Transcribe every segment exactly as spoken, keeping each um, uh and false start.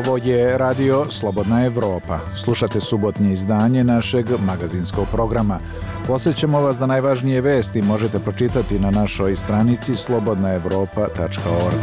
Ovo je radio Slobodna Evropa. Slušate subotnje izdanje našeg magazinskog programa. Podsjećamo vas da najvažnije vesti možete pročitati na našoj stranici slobodna evropa tačka org.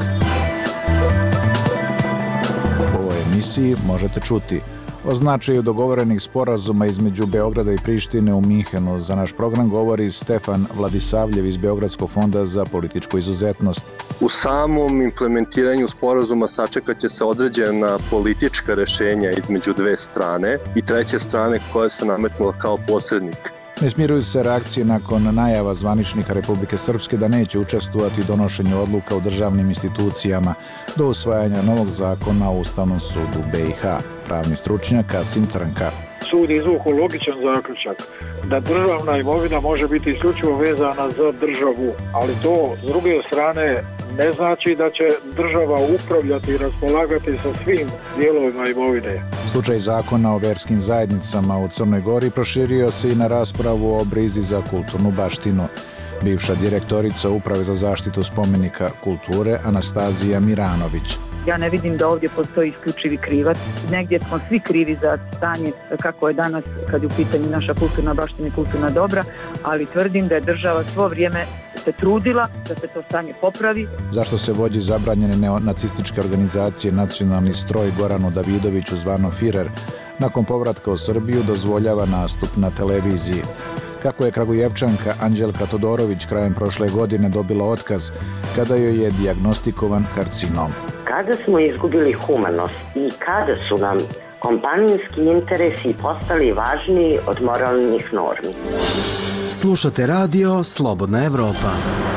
U ovoj emisiji možete čuti o značaju dogovorenih sporazuma između Beograda i Prištine u Minhenu. Za naš program govori Stefan Vladisavljev iz Beogradskog fonda za političku izuzetnost. U samom implementiranju sporazuma sačekat će se određena politička rešenja između dve strane i treće strane koja se nametnula kao posrednik. Ne smiruju se reakcije nakon najava zvaničnika Republike Srpske da neće učestvovati u donošenju odluka u državnim institucijama do usvajanja novog zakona u Ustavnom sudu B i H. Pravni stručnjak Kasim Trnka. Sud izvukao logičan zaključak da državna imovina može biti isključivo vezana za državu, ali to s druge strane ne znači da će država upravljati i raspolagati sa svim dijelovima imovine. Slučaj zakona o verskim zajednicama u Crnoj Gori proširio se i na raspravu o brizi za kulturnu baštinu. Bivša direktorica Uprave za zaštitu spomenika kulture Anastazija Miranović. Ja ne vidim da ovdje postoji isključivi krivac. Negdje smo svi krivi za stanje kako je danas kad je u pitanju naša kulturna baština i kulturna dobra, ali tvrdim da je država svo vrijeme se trudila da se to stanje popravi. Zašto se vođi zabranjene neonacističke organizacije Nacionalni stroj Goranu Davidoviću zvano Firer nakon povratka u Srbiju dozvoljava nastup na televiziji? Kako je Kragujevčanka Anđelka Todorović krajem prošle godine dobila otkaz kada joj je dijagnostikovan karcinom? Kada smo izgubili humanost i kada su nam kompanijski interesi postali važniji od moralnih normi. Slušate radio Slobodna Evropa.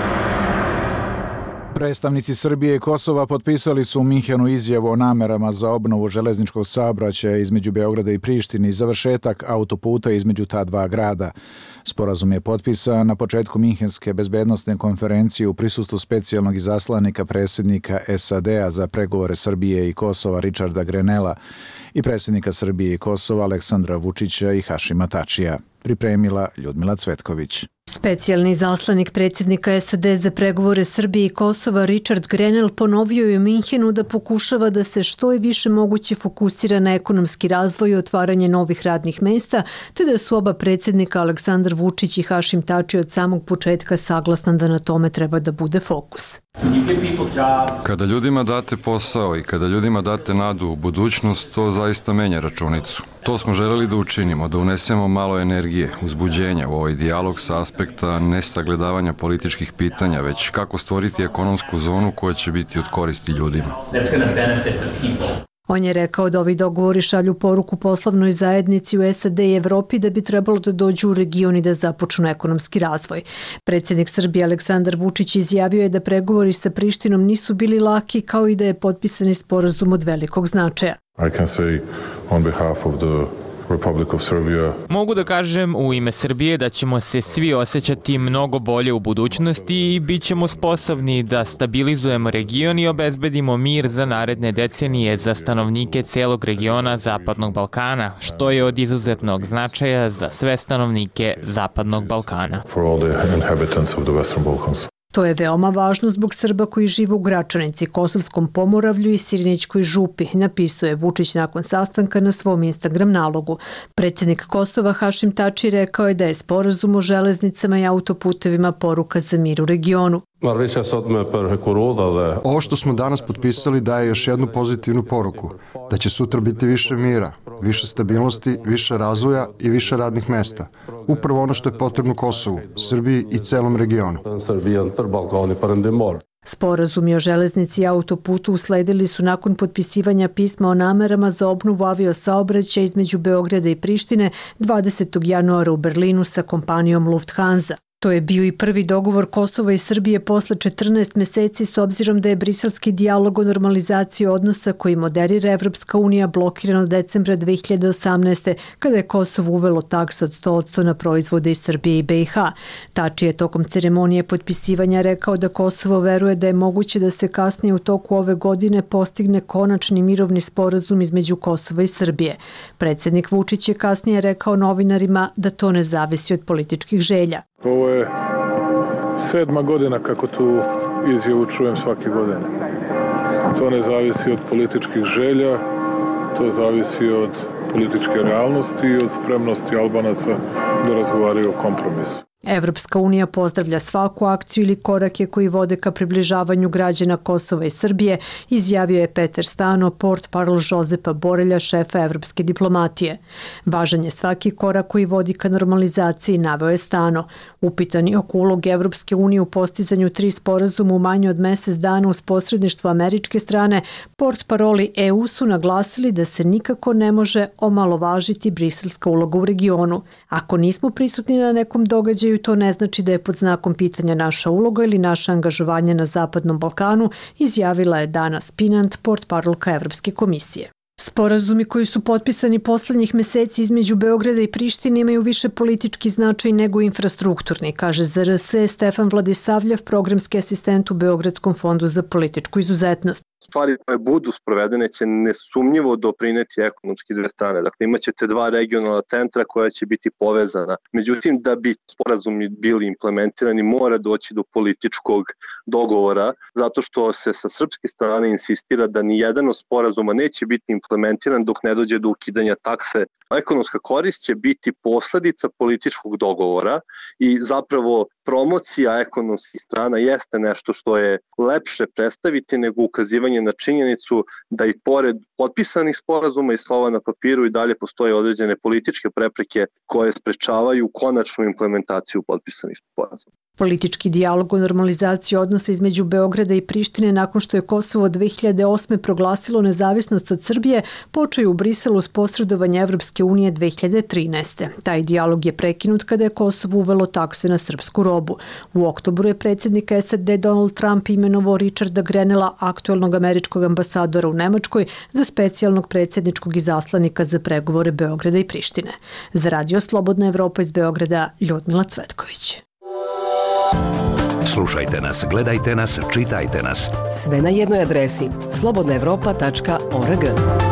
Predstavnici Srbije i Kosova potpisali su u Minhenu izjavu o namerama za obnovu železničkog saobraćaja između Beograda i Prištine i završetak autoputa između ta dva grada. Sporazum je potpisan na početku Minhenske bezbednosne konferencije u prisustvu specijalnog izaslanika predsjednika S A D-a za pregovore Srbije i Kosova Richarda Grenella i predsjednika Srbije i Kosova Aleksandra Vučića i Hašima Tačija. Pripremila Ljudmila Cvetković. Specijalni izaslanik predsjednika S A D za pregovore Srbije i Kosova Richard Grenell ponovio je u Minhenu da pokušava da se što je više moguće fokusira na ekonomski razvoj i otvaranje novih radnih mesta, te da su oba predsjednika Aleksandar Vučić i Hašim Tači od samog početka saglasna da na tome treba da bude fokus. Kada ljudima date posao i kada ljudima date nadu u budućnost, to zaista menja računicu. To smo želeli da učinimo, da unesemo malo energije, uzbuđenja u ovaj dijalog sa aspekta nesagledavanja političkih pitanja, već kako stvoriti ekonomsku zonu koja će biti od koristi ljudima. On je rekao da ovi dogovori šalju poruku poslovnoj zajednici u S A D i Evropi da bi trebalo da dođu u region i da započnu ekonomski razvoj. Predsjednik Srbije Aleksandar Vučić izjavio je da pregovori sa Prištinom nisu bili laki, kao i da je potpisani sporazum od velikog značaja. I can say on behalf of the Republic of Serbia. Mogu da kažem u ime Srbije da ćemo se svi osjećati mnogo bolje u budućnosti i bit ćemo sposobni da stabilizujemo region i obezbedimo mir za naredne decenije za stanovnike celog regiona Zapadnog Balkana, što je od izuzetnog značaja za sve stanovnike Zapadnog Balkana. For all the inhabitants of the Western Balkans. To je veoma važno zbog Srba koji žive u Gračanici, Kosovskom Pomoravlju i Sirinićkoj župi, napisao je Vučić nakon sastanka na svom Instagram nalogu. Predsjednik Kosova Hašim Tači rekao je da je sporazum o železnicama i autoputevima poruka za mir u regionu. Ovo što smo danas potpisali daje još jednu pozitivnu poruku, da će sutra biti više mira, više stabilnosti, više razvoja i više radnih mesta. Upravo ono što je potrebno Kosovu, Srbiji i celom regionu. Sporazumi o železnici i autoputu usledili su nakon potpisivanja pisma o namerama za obnovu aviosaobraćaja između Beograda i Prištine dvadesetog januara u Berlinu sa kompanijom Lufthansa. To je bio i prvi dogovor Kosova i Srbije posle četrnaest meseci s obzirom da je briselski dijalog o normalizaciji odnosa koji moderira Evropska unija blokiran od decembra dve hiljade osamnaeste. kada je Kosovo uvelo taks od sto posto na proizvode iz Srbije i B i H. Tači je tokom ceremonije potpisivanja rekao da Kosovo veruje da je moguće da se kasnije u toku ove godine postigne konačni mirovni sporazum između Kosova i Srbije. Predsjednik Vučić je kasnije rekao novinarima da to ne zavisi od političkih želja. Ovo je sedma godina kako tu izjavu čujem svake godine. To ne zavisi od političkih želja, To zavisi od političke realnosti i od spremnosti Albanaca da razgovaraju o kompromisu. Evropska unija pozdravlja svaku akciju ili korake koji vode ka približavanju građana Kosova i Srbije, izjavio je Peter Stano, portparol Žozepa Borelja, šefa evropske diplomatije. Važan je svaki korak koji vodi ka normalizaciji, naveo je Stano. Upitani oko uloge Evropske unije u postizanju tri sporazuma u manje od mesec dana uz posredništvo američke strane, portparoli E U su naglasili da se nikako ne može omalovažiti briselska uloga u regionu. Ako nismo prisutni na nekom događaju, to ne znači da je pod znakom pitanja naša uloga ili naše angažovanje na Zapadnom Balkanu, izjavila je Dana Spinant, portparolka Evropske komisije. Sporazumi koji su potpisani poslednjih meseci između Beograda i Prištine imaju više politički značaj nego infrastrukturni, kaže Z R S Stefan Vladisavljev, programski asistent u Beogradskom fondu za političku izuzetnost. Stvari koje budu sprovedene će nesumnjivo doprineti ekonomski dve strane. Dakle, imaćete dva regionalna centra koja će biti povezana. Međutim, da bi sporazumi bili implementirani, mora doći do političkog dogovora, zato što se sa srpske strane insistira da ni jedan od sporazuma neće biti implementiran dok ne dođe do ukidanja takse. Ekonomska korist će biti posledica političkog dogovora i zapravo promocija ekonomskih strana jeste nešto što je lepše predstaviti nego ukazivanje na činjenicu da i pored potpisanih sporazuma i slova na papiru i dalje postoje određene političke prepreke koje sprečavaju konačnu implementaciju potpisanih sporazuma. Politički dijalog o normalizaciji odnosa između Beograda i Prištine nakon što je Kosovo dve hiljade osme proglasilo nezavisnost od Srbije počeo u Briselu s posredovanje Evropske unije dve hiljade trinaeste. Taj dijalog je prekinut kada je Kosovo uvelo takse na srpsku robu. U oktobru je predsjednik S A D Donald Trump imenovao Richarda Grenella, aktuelnog američkog ambasadora u Nemačkoj, za specijalnog predsjedničkog izaslanika za pregovore Beograda i Prištine. Za Radio Slobodna Evropa iz Beograda, Ljudmila Cvetković. Slušajte nas, gledajte nas, čitajte nas. Sve na jednoj adresi slobodna evropa tačka org.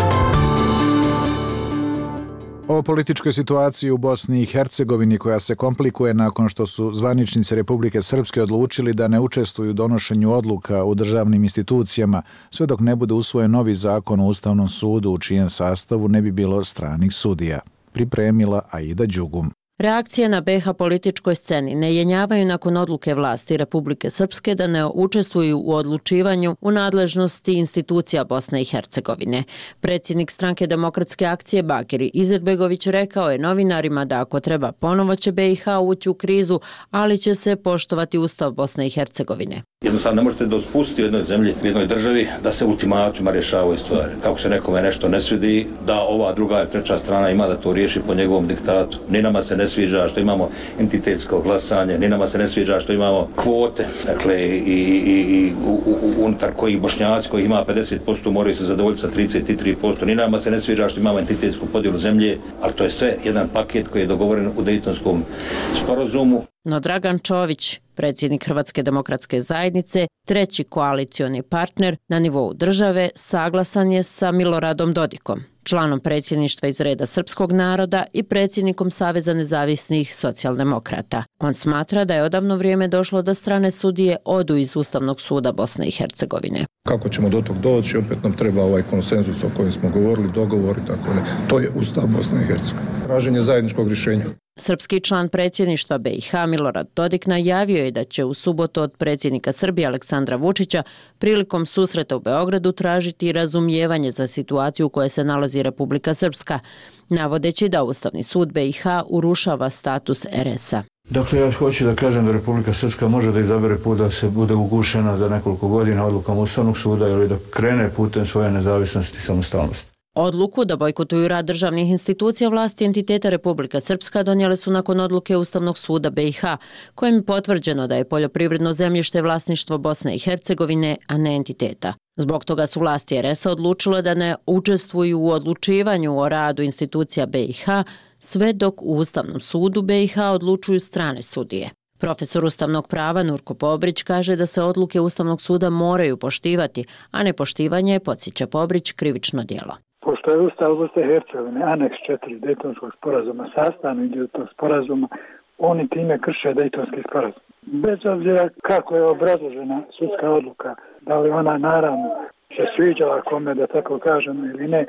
O političkoj situaciji u Bosni i Hercegovini koja se komplikuje nakon što su zvaničnici Republike Srpske odlučili da ne učestvuju u donošenju odluka u državnim institucijama sve dok ne bude usvojen novi zakon o Ustavnom sudu u čijem sastavu ne bi bilo stranih sudija. Pripremila Aida Đugum. Reakcije na B iH političkoj sceni ne jenjavaju nakon odluke vlasti Republike Srpske da ne učestvuju u odlučivanju u nadležnosti institucija Bosne i Hercegovine. Predsjednik stranke Demokratske akcije Bakir Izetbegović rekao je novinarima da ako treba ponovo će B iH ući u krizu, ali će se poštovati Ustav Bosne i Hercegovine. Jednostavno ne možete da spustiti u jednoj zemlji, u jednoj državi, da se ultimatima rješavaju stvari. Kako se nekome nešto ne svidi, da ova druga treća strana ima da to riješi po njegovom diktatu. Ni nama se ne sviđa što imamo entitetsko glasanje, ni nama se ne sviđa što imamo kvote, dakle i, i, i u, u, unutar kojih Bošnjaci koji ima pedeset posto moraju se zadovoljiti sa trideset tri posto. Ni nama se ne sviđa što imamo entitetsku podjelu zemlje, ali to je sve jedan paket koji je dogovoren u Dejtonskom sporazumu. No Dragan Čović, predsjednik Hrvatske demokratske zajednice, treći koalicioni partner na nivou države, saglasan je sa Miloradom Dodikom, članom predsjedništva iz reda srpskog naroda i predsjednikom Saveza nezavisnih socijaldemokrata. On smatra da je odavno vrijeme došlo da strane sudije odu iz Ustavnog suda Bosne i Hercegovine. Kako ćemo do tog doći, opet nam treba ovaj konsenzus o kojem smo govorili, dogovor i tako ne. To je Ustav Bosne i Hercegovine. Traženje zajedničkog rješenja. Srpski član predsjedništva B iH Milorad Dodik najavio je da će u subotu od predsjednika Srbije Aleksandra Vučića prilikom susreta u Beogradu tražiti razumijevanje za situaciju u kojoj se nalazi Republika Srpska, navodeći da Ustavni sud B iH urušava status R S A. Dakle, ja hoću da kažem da Republika Srpska može da izabere put da se bude ugušena za nekoliko godina odlukom Ustavnog suda ili da krene putem svoje nezavisnosti i samostalnosti. Odluku da bojkotuju rad državnih institucija vlasti entiteta Republika Srpska donijele su nakon odluke Ustavnog suda B iH, kojim je potvrđeno da je poljoprivredno zemljište vlasništvo Bosne i Hercegovine, a ne entiteta. Zbog toga su vlasti R S A odlučile da ne učestvuju u odlučivanju o radu institucija B iH, sve dok u Ustavnom sudu B iH odlučuju strane sudije. Profesor ustavnog prava Nurko Pobrić kaže da se odluke Ustavnog suda moraju poštivati, a nepoštivanje je, podsjeća Pobrić, krivično djelo. Pošto je Ustav Bosne i Hercegovine, aneks četiri Dejtonskog sporazuma, sastavni dio tog sporazuma, oni time krše Dejtonski sporazum. Bez obzira kako je obrazložena sudska odluka, da li ona naravno se sviđala kome, da tako kažemo, ili ne,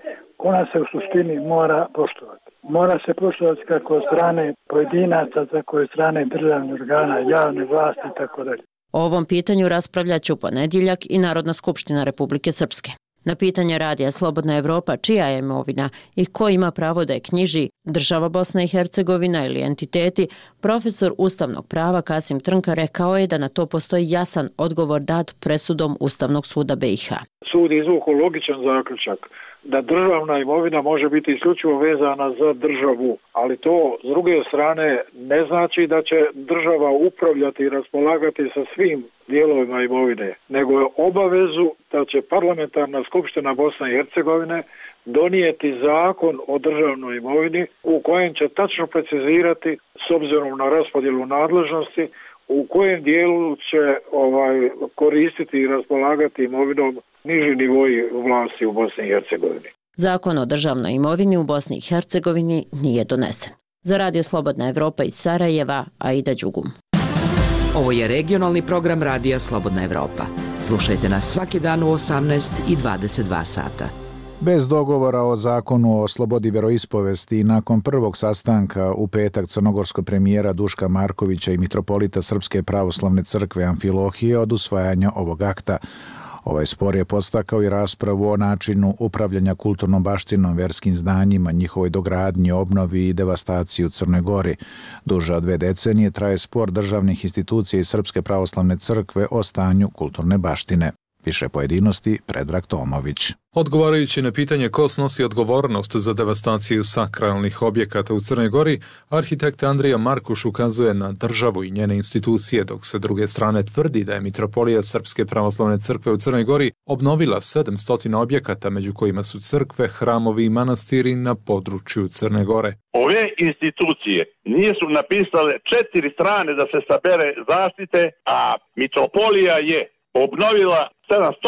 ona se u suštini mora poštovati. Mora se poštovati kako od strane pojedinaca, tako i od strane državnih organa, javne vlasti i tako dalje. O ovom pitanju raspravljaće u ponedjeljak i Narodna skupština Republike Srpske. Na pitanje radija Slobodna Evropa čija je imovina i ko ima pravo da je knjiži, država Bosna i Hercegovina ili entiteti, profesor ustavnog prava Kasim Trnka rekao je da na to postoji jasan odgovor dat presudom Ustavnog suda B i H. Sud je izvukao logičan zaključak da državna imovina može biti isključivo vezana za državu, ali to s druge strane ne znači da će država upravljati i raspolagati sa svim dijelovima imovine, nego je obavezu da će parlamentarna skupština Bosne i Hercegovine donijeti zakon o državnoj imovini u kojem će tačno precizirati s obzirom na raspodjelu nadležnosti u kojem dijelu će ovaj koristiti i raspolagati imovinom niži nivoji vlasti u Bosni i Hercegovini. Zakon o državnoj imovini u Bosni i Hercegovini nije donesen. Za Radio Slobodna Evropa iz Sarajeva, Aida Đugum. Ovo je regionalni program Radija Slobodna Evropa. Slušajte nas svaki dan u osamnaest i dvadeset dva sata. Bez dogovora o zakonu o slobodi vjeroispovesti i nakon prvog sastanka u petak crnogorskog premijera Duška Markovića i mitropolita Srpske pravoslavne crkve Amfilohije od usvajanja ovog akta. Ovaj spor je podstakao i raspravu o načinu upravljanja kulturnom baštinom, verskim zdanjima, njihovoj dogradnji, obnovi i devastaciji u Crnoj Gori. Duže od dve decenije traje spor državnih institucija i Srpske pravoslavne crkve o stanju kulturne baštine. Više pojedinosti, Predrag Tomović. Odgovarajući na pitanje ko snosi odgovornost za devastaciju sakralnih objekata u Crnoj Gori, arhitekt Andrija Markuš ukazuje na državu i njene institucije, dok se druge strane tvrdi da je mitropolija Srpske pravoslavne crkve u Crnoj Gori obnovila sedamsto objekata, među kojima su crkve, hramovi i manastiri na području Crne Gore. Ove institucije nisu napisale četiri strane da se sabere zaštite, a mitropolija je obnovila sedamsto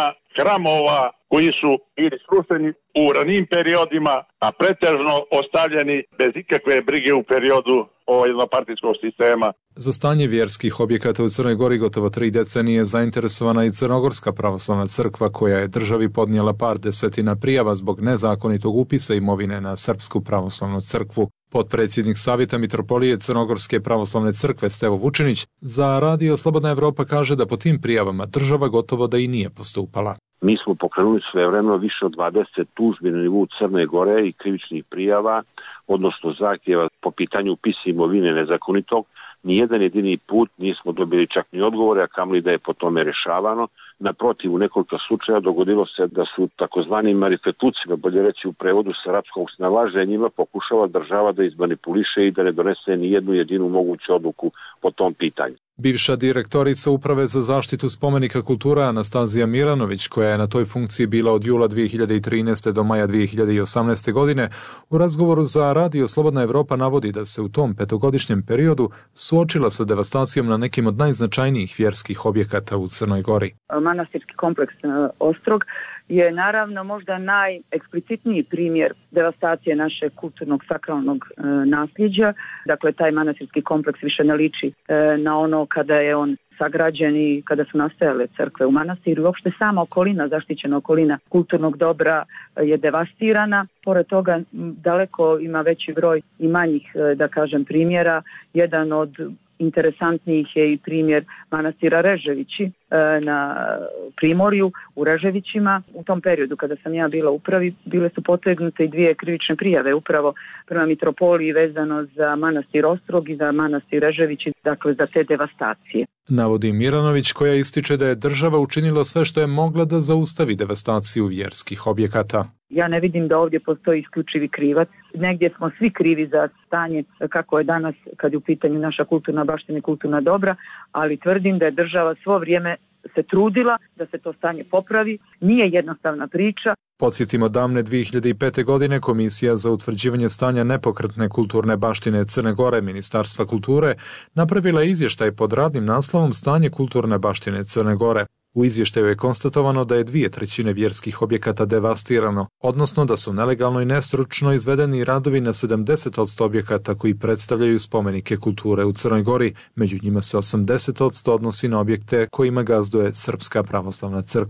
hramova koji su bili srušeni u ranijim periodima, a pretežno ostavljeni bez ikakve brige u periodu ovog jednopartijskog sistema. Za stanje vjerskih objekata u Crnoj Gori gotovo tri decenije zainteresovana i Crnogorska pravoslavna crkva, koja je državi podnijela par desetina prijava zbog nezakonitog upisa imovine na Srpsku pravoslavnu crkvu. Potpredsjednik Savjeta mitropolije Crnogorske pravoslavne crkve Stevo Vučinić za Radio Slobodna Evropa kaže da po tim prijavama država gotovo da i nije postupala. Mi smo pokrenuli svojevremeno više od dvadeset tužbi na nivou Crne Gore i krivičnih prijava, odnosno zahtjeva po pitanju upisa imovine nezakonitog. Nijedan jedini put nismo dobili čak ni odgovore, a kamoli da je po tome rešavano. Naprotiv, u nekoliko slučaja dogodilo se da su takozvanim marifetucima, bolje reći u prevodu s arapskog snalaženjima, pokušala država da izmanipuliše i da ne donese ni jednu jedinu moguću odluku po tom pitanju. Bivša direktorica Uprave za zaštitu spomenika kultura Anastazija Miranović, koja je na toj funkciji bila od jula dvije hiljade trinaeste. do maja dvije hiljade osamnaeste. godine, u razgovoru za Radio Slobodna Evropa navodi da se u tom petogodišnjem periodu suočila sa devastacijom na nekim od najznačajnijih vjerskih objekata u Crnoj Gori. Manastirski kompleks Ostrog je naravno možda najeksplicitniji primjer devastacije našeg kulturnog sakralnog e, nasljeđa. Dakle, taj manastirski kompleks više ne liči e, na ono kada je on sagrađen i kada su nastajale crkve u manastiru. Uopšte sama okolina, zaštićena okolina kulturnog dobra je devastirana. Pored toga daleko ima veći broj i manjih, da kažem, primjera. Jedan od interesantnijih je i primjer manastira Reževići na Primorju u Reževićima. U tom periodu kada sam ja bila u upravi, bile su potegnute i dvije krivične prijave upravo prema mitropoliji vezano za manastir Ostrog i za manastir Reževići, dakle za te devastacije. Navodi Miranović, koja ističe da je država učinila sve što je mogla da zaustavi devastaciju vjerskih objekata. Ja ne vidim da ovdje postoji isključivi krivac. Negdje smo svi krivi za stanje kako je danas kad je u pitanju naša kulturna baština i kulturna dobra, ali tvrdim da je država svo vrijeme se trudila da se to stanje popravi. Nije jednostavna priča. Podsjetimo, davne dvije hiljade pete. godine Komisija za utvrđivanje stanja nepokretne kulturne baštine Crne Gore Ministarstva kulture napravila je izvještaj pod radnim naslovom Stanje kulturne baštine Crne Gore. U izvještaju je konstatovano da je dvije trećine vjerskih objekata devastirano, odnosno da su nelegalno i nestručno izvedeni radovi na sedamdeset posto objekata koji predstavljaju spomenike kulture u Crnoj Gori. Među njima se osamdeset posto odnosi na objekte kojima gazduje Srpska pravoslavna crkva.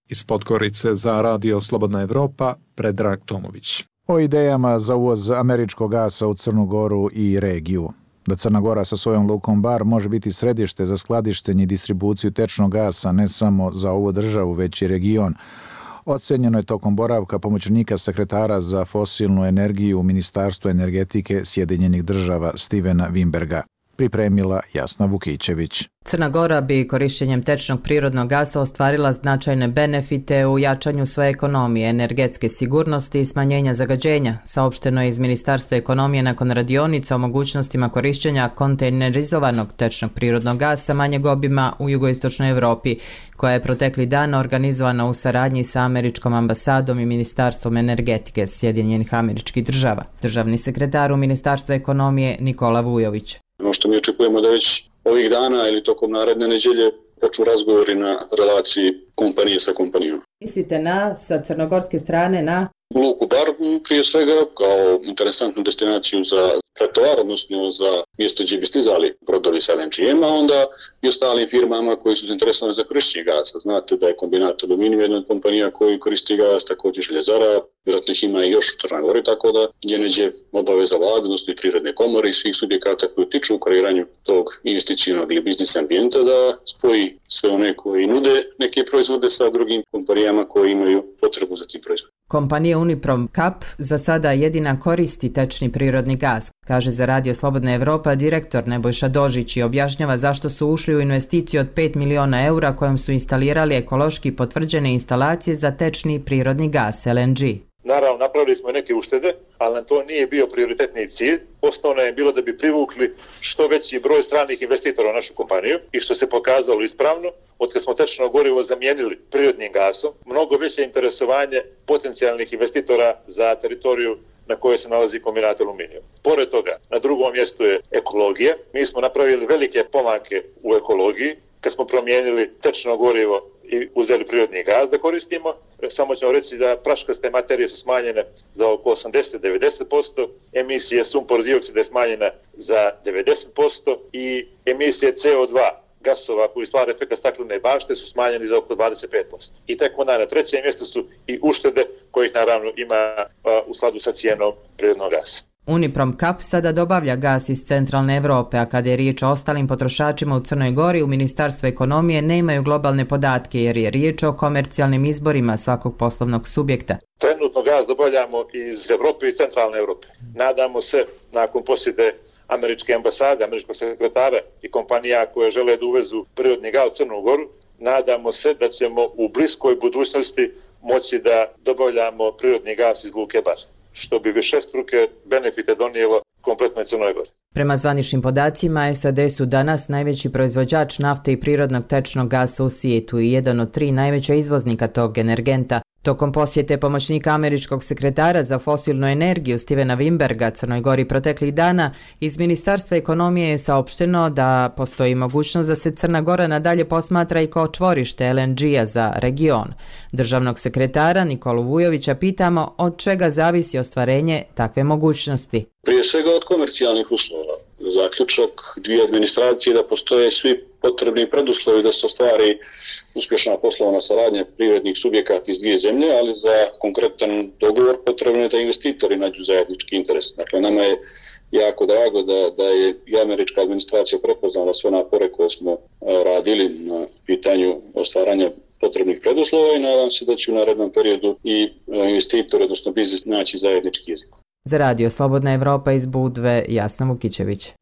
Iz Podgorice za Radio Slobodna Evropa, Predrag Tomović. O idejama za uvoz američkog gasa u Crnu Goru i regiju. Da Crna Gora sa svojom lukom Bar može biti središte za skladištenje i distribuciju tečnog gasa ne samo za ovu državu, već i region. Ocenjeno je tokom boravka pomoćnika sekretara za fosilnu energiju u Ministarstvu energetike Sjedinjenih država Stevena Wimberga. Pripremila Jasna Vukićević. Crna Gora bi korišćenjem tečnog prirodnog gasa ostvarila značajne benefite u jačanju svoje ekonomije, energetske sigurnosti i smanjenja zagađenja, saopšteno je iz Ministarstva ekonomije nakon radionica o mogućnostima korišćenja kontejnerizovanog tečnog prirodnog gasa manjeg obima u jugoistočnoj Evropi, koja je protekli dan organizovana u saradnji sa američkom ambasadom i Ministarstvom energetike Sjedinjenih američkih država. Državni sekretar u Ministarstvu ekonomije Nikola Vujović. Ono što mi očekujemo da već ovih dana ili tokom naredne neđelje počnu razgovori na relaciji kompanije sa kompanijom. Mislite na, sa crnogorske strane, na? Luku Bar prije svega kao interesantnu destinaciju za pretovar, odnosno za mjesto gdje bi stizali brodovi sa el en ge-em, a onda i ostalim firmama koji su zainteresovani za korištenje gasa. Znate da je kombinat aluminijum jedna od kompanija koji koristi gas, također željezara, vjerojatno ih ima i još u Crnoj Gori, tako da je neđe obaveza vlade, odnosno i prirodne komore i svih subjekata koji tiču u kreiranju tog investicijnog ili biznis ambijenta da spoji sve one koji nude neke proizvode sa drugim kompanijama koji imaju potrebu za tim proizvodima. Kompanija Uniprom Kap za sada jedina koristi tečni prirodni gas, kaže za Radio Slobodna Evropa direktor Nebojša Dožić i objašnjava zašto su ušli u investiciju od pet miliona eura kojom su instalirali ekološki potvrđene instalacije za tečni prirodni gas el en ge. Naravno, napravili smo neke uštede, ali nam to nije bio prioritetni cilj. Osnovno je bilo da bi privukli što veći broj stranih investitora u našu kompaniju i što se pokazalo ispravno. Od kad smo tečno gorivo zamijenili prirodnim gasom, mnogo veće interesovanje potencijalnih investitora za teritoriju na kojoj se nalazi kombinat aluminijum. Pored toga, na drugom mjestu je ekologija. Mi smo napravili velike pomake u ekologiji kad smo promijenili tečno gorivo i uzeli prirodni gaz da koristimo. Samo ćemo reći da praškaste materije su smanjene za oko osamdeset do devedeset posto, emisije sumpor dioksida je smanjena za devedeset posto i emisije ce o dva gasova koji stvara efekt staklene bašte su smanjeni za oko dvadeset pet posto. I tek onda na trećem mjestu su i uštede kojih naravno ima u skladu sa cijenom prirodnog gasa. Uniprom Kap sada dobavlja gas iz centralne Evrope, a kada je riječ o ostalim potrošačima u Crnoj Gori, u Ministarstvu ekonomije nemaju globalne podatke jer je riječ o komercijalnim izborima svakog poslovnog subjekta. Trenutno gaz dobavljamo iz Evrope i centralne Evrope. Nadamo se, nakon posjede američke ambasade, američkog sekretara i kompanija koje žele da uvezu prirodni gaz u Crnu Goru, nadamo se da ćemo u bliskoj budućnosti moći da dobavljamo prirodni gas iz luke Bar, što bi višestruke benefite donijelo kompletnoj Crnoj Gori. Prema zvaničnim podacima, es a de su danas najveći proizvođač nafte i prirodnog tečnog gasa u svijetu i jedan od tri najveća izvoznika tog energenta. Tokom posjete pomoćnika američkog sekretara za fosilnu energiju Stevena Wimberga Crnoj Gori proteklih dana, iz Ministarstva ekonomije je saopšteno da postoji mogućnost da se Crna Gora nadalje posmatra i kao čvorište el en ge-a za region. Državnog sekretara Nikolu Vujovića pitamo od čega zavisi ostvarenje takve mogućnosti. Prije svega od komercijalnih uslova. Zaključak dvije administracije da postoje svi potrebni preduslovi da se ostvari uspješna poslovna saradnja privrednih subjekata iz dvije zemlje, ali za konkretan dogovor potrebno je da investitori nađu zajednički interes. Dakle, nama je jako drago da, da je i američka administracija prepoznala sve napore koje smo radili na pitanju ostvaranja potrebnih preduslova i nadam se da će u narednom periodu i investitori, odnosno biznis, naći zajednički jezik. Za Radio Slobodna Evropa iz Budve, Jasna Vukićević.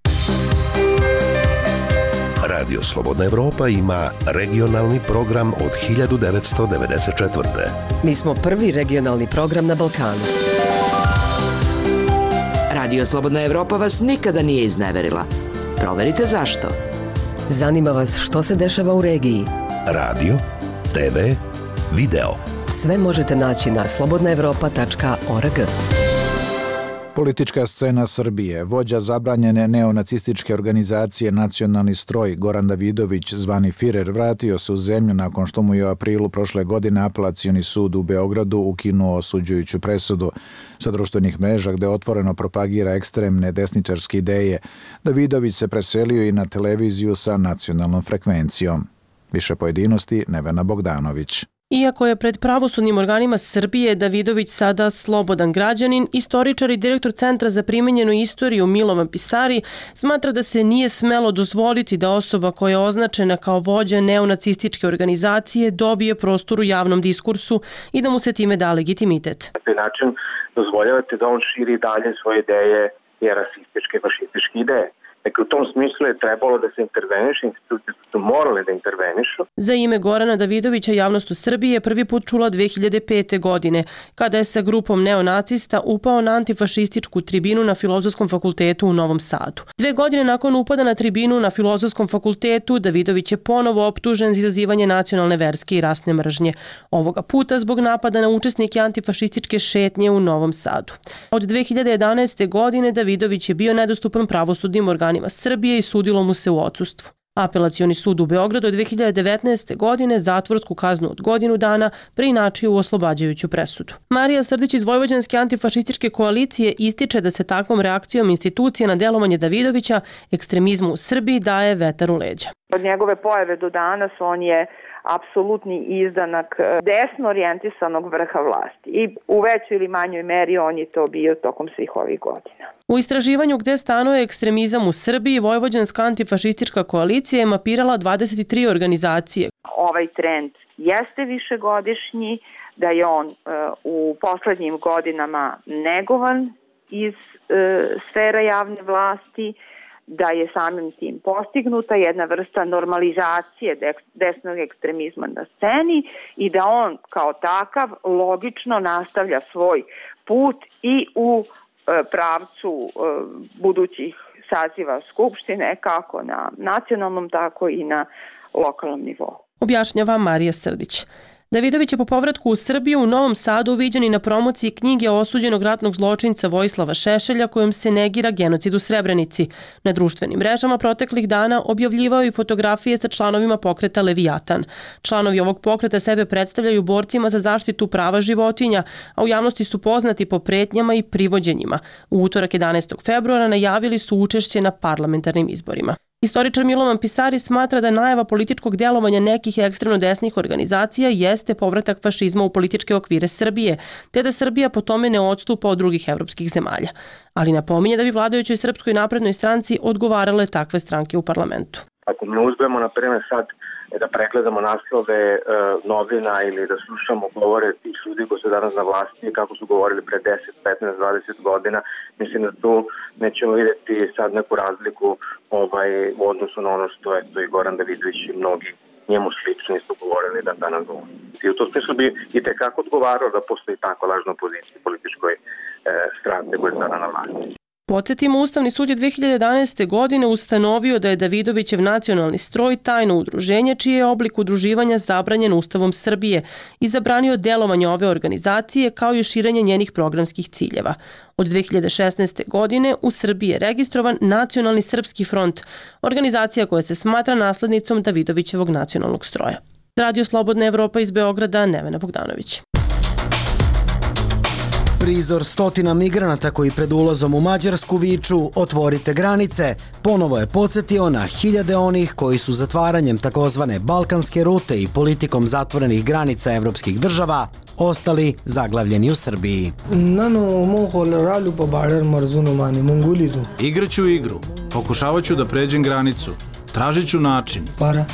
Radio Slobodna Evropa ima regionalni program od hiljadu devetsto devedeset četvrte. Mi smo prvi regionalni program na Balkanu. Radio Slobodna Evropa vas nikada nije izneverila. Proverite zašto. Zanima vas što se dešava u regiji. Radio, te ve, video. Sve možete naći na slobodna evropa tačka org. Politička scena Srbije. Vođa zabranjene neonacističke organizacije Nacionalni stroj Goran Davidović, zvani Firer, vratio se u zemlju nakon što mu je u aprilu prošle godine Apelacioni sud u Beogradu ukinuo osuđujuću presudu. Sa društvenih mreža gde otvoreno propagira ekstremne desničarske ideje, Davidović se preselio i na televiziju sa nacionalnom frekvencijom. Više pojedinosti Nevena Bogdanović. Iako je pred pravosudnim organima Srbije Davidović sada slobodan građanin, istoričar i direktor Centra za primenjenu istoriju Milovan Pisari smatra da se nije smelo dozvoliti da osoba koja je označena kao vođa neonacističke organizacije dobije prostor u javnom diskursu i da mu se time da legitimitet. Na taj način dozvoljavate da on širi dalje svoje ideje i rasističke, fašističke ideje. Dakle, u tom smislu je trebalo da se interveniše, institucije su morale da intervenišu. Za ime Gorana Davidovića javnost u Srbiji je prvi put čula dve hiljade pete. godine, kada je sa grupom neonacista upao na antifašističku tribinu na Filozofskom fakultetu u Novom Sadu. Dve godine nakon upada na tribinu na Filozofskom fakultetu, Davidović je ponovo optužen za izazivanje nacionalne, verske i rasne mržnje. Ovoga puta zbog napada na učesnike antifašističke šetnje u Novom Sadu. Od dve hiljade jedanaeste. godine Davidović je bio nedostupan pravosudnim organima Srbije i sudilo mu se u odsustvu. Apelacioni sud u Beogradu od dve hiljade devetnaeste. godine zatvorsku kaznu od godinu dana preinačio u oslobađajuću presudu. Marija Srdić iz Vojvođanske antifašističke koalicije ističe da se takvom reakcijom institucije na delovanje Davidovića ekstremizmu u Srbiji daje vetar u leđa. Od njegove pojave do danas on je apsolutni izdanak desno orijentisanog vrha vlasti i u većoj ili manjoj meri on je to bio tokom svih ovih godina. U istraživanju gde stanuje ekstremizam u Srbiji, Vojvođanska antifašistička koalicija je mapirala dvadeset tri organizacije. Ovaj trend jeste višegodišnji, da je on uh, u poslednjim godinama negovan iz uh, sfera javne vlasti, da je samim tim postignuta jedna vrsta normalizacije desnog ekstremizma na sceni i da on kao takav logično nastavlja svoj put i u pravcu budućih saziva Skupštine, kako na nacionalnom, tako i na lokalnom nivou. Objašnjava Marija Srdić. Davidović je po povratku u Srbiju u Novom Sadu viđen i na promociji knjige osuđenog ratnog zločinca Vojislava Šešelja kojom se negira genocid u Srebrenici. Na društvenim mrežama proteklih dana objavljivao i fotografije sa članovima pokreta Levijatan. Članovi ovog pokreta sebe predstavljaju borcima za zaštitu prava životinja, a u javnosti su poznati po pretnjama i privođenjima. U utorak jedanaestog februara najavili su učešće na parlamentarnim izborima. Istoričar Milovan Pisari smatra da najava političkog delovanja nekih ekstremno desnih organizacija jeste povratak fašizma u političke okvire Srbije, te da Srbija po tome ne odstupa od drugih evropskih zemalja. Ali napominje da bi vladajućoj Srpskoj naprednoj stranci odgovarale takve stranke u parlamentu. Ako mi uzmemo, na primjer, sad da pregledamo naslove e, novina ili da slušamo govore tih ljudi koji su danas na vlasti kako su govorili pre deset, petnaest, dvadeset godina, mislim da tu nećemo vidjeti sad neku razliku ovaj, u odnosu na ono što je to i Goran Davidović i mnogi njemu slični su govorili da danas govori. I u tom smislu bi i tekako odgovarao da postoji tako lažna opozicija političkoj e, stranke koja je sada na vlasti. Podsjetimo, Ustavni sud je dve hiljade jedanaeste. godine ustanovio da je Davidovićev nacionalni stroj tajno udruženje čiji je oblik udruživanja zabranjen Ustavom Srbije i zabranio delovanje ove organizacije kao i širenje njenih programskih ciljeva. Od dve hiljade šesnaeste. godine u Srbiji je registrovan Nacionalni srpski front, organizacija koja se smatra naslednicom Davidovićevog nacionalnog stroja. Radio Slobodna Evropa iz Beograda, Nevena Bogdanović. Prizor stotina migranata koji pred ulazom u Mađarsku viču "Otvorite granice" ponovo je podsjetio na hiljade onih koji su zatvaranjem takozvane balkanske rute i politikom zatvorenih granica evropskih država ostali zaglavljeni u Srbiji. Igraću igru, pokušavaću da pređem granicu, tražit ću način.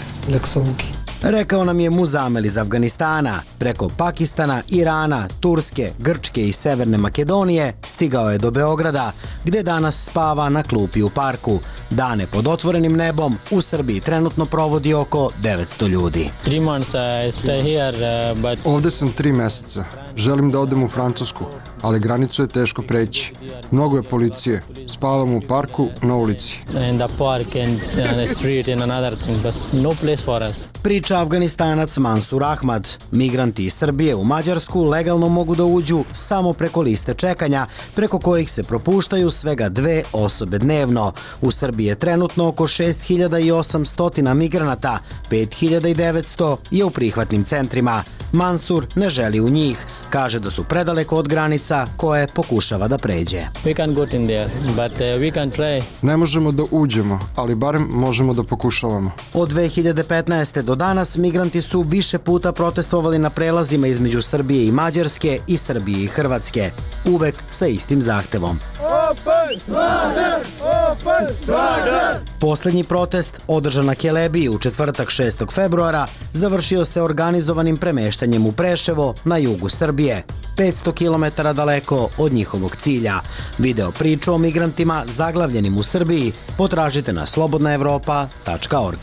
Rekao nam je Muzamel iz Afganistana. Preko Pakistana, Irana, Turske, Grčke i Severne Makedonije stigao je do Beograda, gde danas spava na klupi u parku. Dane pod otvorenim nebom u Srbiji trenutno provodi oko devetsto ljudi. Ovde sam tri meseca. Želim da odem u Francusku, ali granicu je teško preći. Mnogo je policije. Spavam u parku, na ulici. Priča Afganistanac Mansur Ahmad. Migranti iz Srbije u Mađarsku legalno mogu da uđu samo preko liste čekanja, preko kojih se propuštaju svega dve osobe dnevno. U Srbiji je trenutno oko šest hiljada osamsto migranata, pet hiljada devetsto je u prihvatnim centrima. Mansur ne želi u njih. Kaže da su predaleko od granice granica koje pokušava da pređe. We can go in there, but uh, we can try. Ne možemo da uđemo, ali barem možemo da pokušavamo. Od dve hiljade petnaeste. do danas migranti su više puta protestovali na prelazima između Srbije i Mađarske i Srbije i Hrvatske, uvek sa istim zahtevom. Open border! Open border! Poslednji protest, održan na Kelebiji u četvrtak šestog februara, završio se organizovanim premeštanjem u Preševo na jugu Srbije, petsto kilometara daleko od njihovog cilja. Video priču o migrantima zaglavljenim u Srbiji potražite na slobodna evropa tačka org.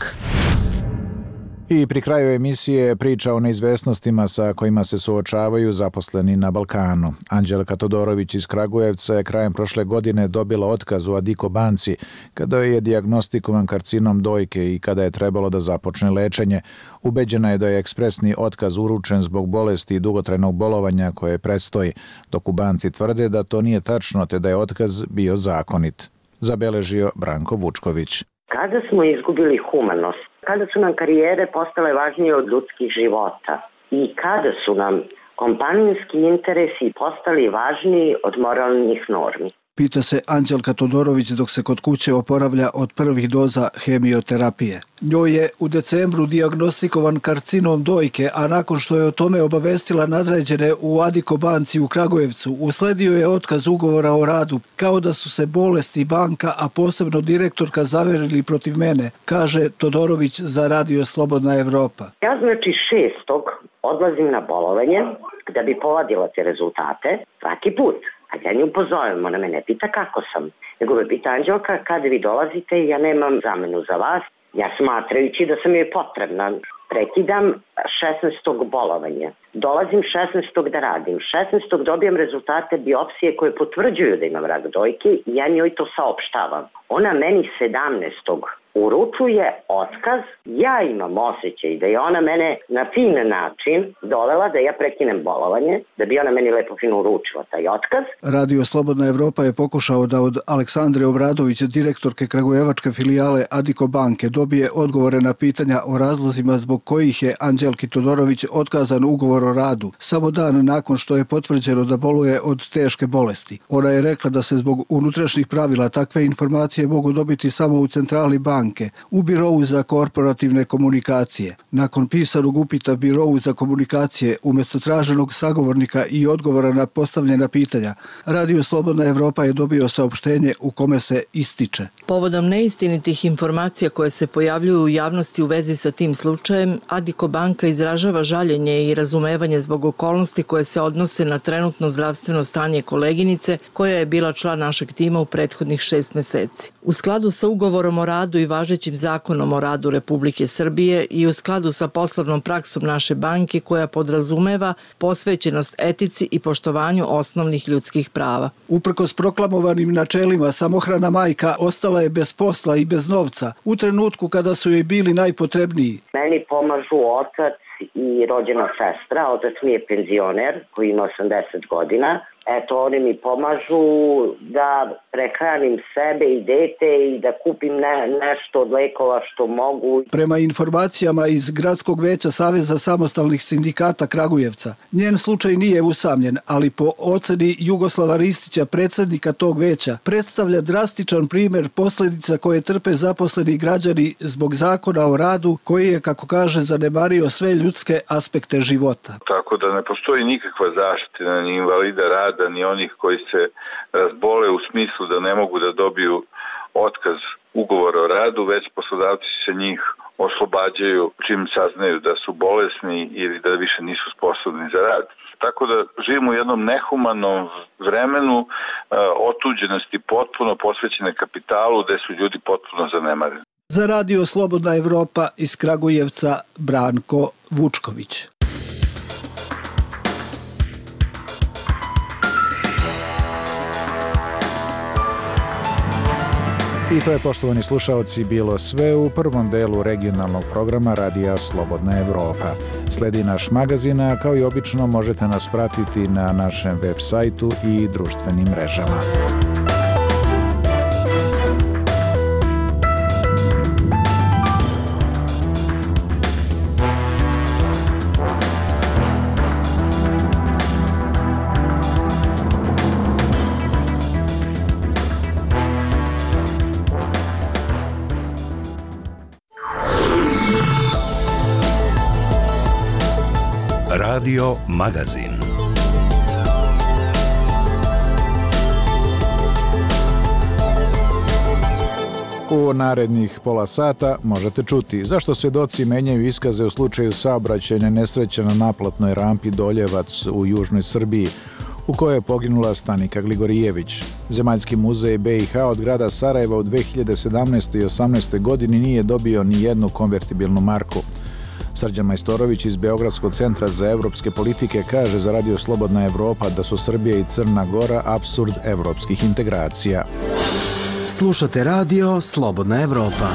I pri kraju emisije priča o neizvesnostima sa kojima se suočavaju zaposleni na Balkanu. Anđelka Todorović iz Kragujevca je krajem prošle godine dobila otkaz u Adiko banci kada je dijagnostikovan karcinom dojke i kada je trebalo da započne lečenje. Ubeđena je da je ekspresni otkaz uručen zbog bolesti i dugotrajnog bolovanja koje predstoji, dok u banci tvrde da to nije tačno te da je otkaz bio zakonit. Zabeležio Branko Vučković. Kada smo izgubili humanost, kada su nam karijere postale važnije od ljudskih života i kada su nam kompanijski interesi postali važniji od moralnih normi. Pita se Anđelka Todorović dok se kod kuće oporavlja od prvih doza hemioterapije. Njoj je u decembru dijagnostikovan karcinom dojke, a nakon što je o tome obavestila nadređene u Adiko banci u Kragujevcu, usledio je otkaz ugovora o radu, kao da su se bolesti banka, a posebno direktorka zaverili protiv mene, kaže Todorović za Radio Slobodna Evropa. Ja znači šestog odlazim na bolovanje da bi povadila te rezultate svaki put. Kad ja nju pozovem, ona me ne pita kako sam, nego me pita Anđelka, kada vi dolazite, ja nemam zamenu za vas. Ja smatrajući da sam joj potrebna, prekidam šesnaestog bolovanje. Dolazim šesnaestog da radim. šesnaestog dobijam rezultate biopsije koje potvrđuju da imam rak dojke i ja njoj to saopštavam. Ona meni sedamnaestog uručuje otkaz, ja imam osjećaj da je ona mene na fin način dovela da ja prekinem bolovanje, da bi ona meni lepo fino uručila taj otkaz. Radio Slobodna Evropa je pokušao da od Aleksandre Obradović, direktorke kragujevačke filijale Adiko banke, dobije odgovore na pitanja o razlozima zbog kojih je Anđelki Todorović otkazan ugovor o radu, samo dan nakon što je potvrđeno da boluje od teške bolesti. Ona je rekla da se zbog unutrašnjih pravila takve informacije mogu dobiti samo u centrali banke, u Birovu za korporativne komunikacije. Nakon pisanog upita Birovu za komunikacije, umjesto traženog sagovornika i odgovora na postavljena pitanja, Radio Slobodna Evropa je dobio saopštenje u kome se ističe. Povodom neistinitih informacija koje se pojavljuju u javnosti u vezi sa tim slučajem, Adiko banka izražava žaljenje i razumevanje zbog okolnosti koje se odnose na trenutno zdravstveno stanje koleginice koja je bila član našeg tima u prethodnih šest meseci. U skladu sa ugovorom o radu i važećim zakonom o radu Republike Srbije i u skladu sa poslovnom praksom naše banke koja podrazumeva posvećenost etici i poštovanju osnovnih ljudskih prava. Uprkos proklamovanim načelima, samohrana majka ostala je bez posla i bez novca u trenutku kada su joj bili najpotrebniji. Meni pomažu otac i rođena sestra, otac mi je penzioner koji ima osamdeset godina. Eto, oni mi pomažu da prehranim sebe i dete i da kupim ne, nešto od lekova što mogu. Prema informacijama iz Gradskog veća Saveza samostalnih sindikata Kragujevca, njen slučaj nije usamljen, ali po oceni Jugoslava Ristića, predsjednika tog veća, predstavlja drastičan primjer posljedica koje trpe zaposleni građani zbog zakona o radu koji je, kako kaže, zanemario sve ljudske aspekte života. Tako da ne postoji nikakva zaštita ni invalida rada, ni onih koji se razbole u smislu da ne mogu da dobiju otkaz ugovora o radu, već poslodavci se njih oslobađaju čim saznaju da su bolesni ili da više nisu sposobni za rad. Tako da živimo u jednom nehumanom vremenu otuđenosti potpuno posvećene kapitalu gde su ljudi potpuno zanemareni. Za Radio Slobodna Evropa iz Kragujevca Branko Vučković. I to je, poštovani slušaoci, bilo sve u prvom delu regionalnog programa Radija Slobodna Evropa. Sledi naš magazin, a kao i obično možete nas pratiti na našem web sajtu i društvenim mrežama. Radio Magazin. U narednih pola sata možete čuti zašto svjedoci menjaju iskaze u slučaju saobraćajne nesreće na naplatnoj rampi Doljevac u južnoj Srbiji, u kojoj je poginula Stanika Gligorijević. Zemaljski muzej B i H od grada Sarajeva u dve hiljade sedamnaestoj i osamnaestoj godini nije dobio ni jednu konvertibilnu marku. Srđan Majstorović iz Beogradskog centra za evropske politike kaže za Radio Slobodna Evropa da su Srbija i Crna Gora apsurd evropskih integracija. Slušate Radio Slobodna Evropa.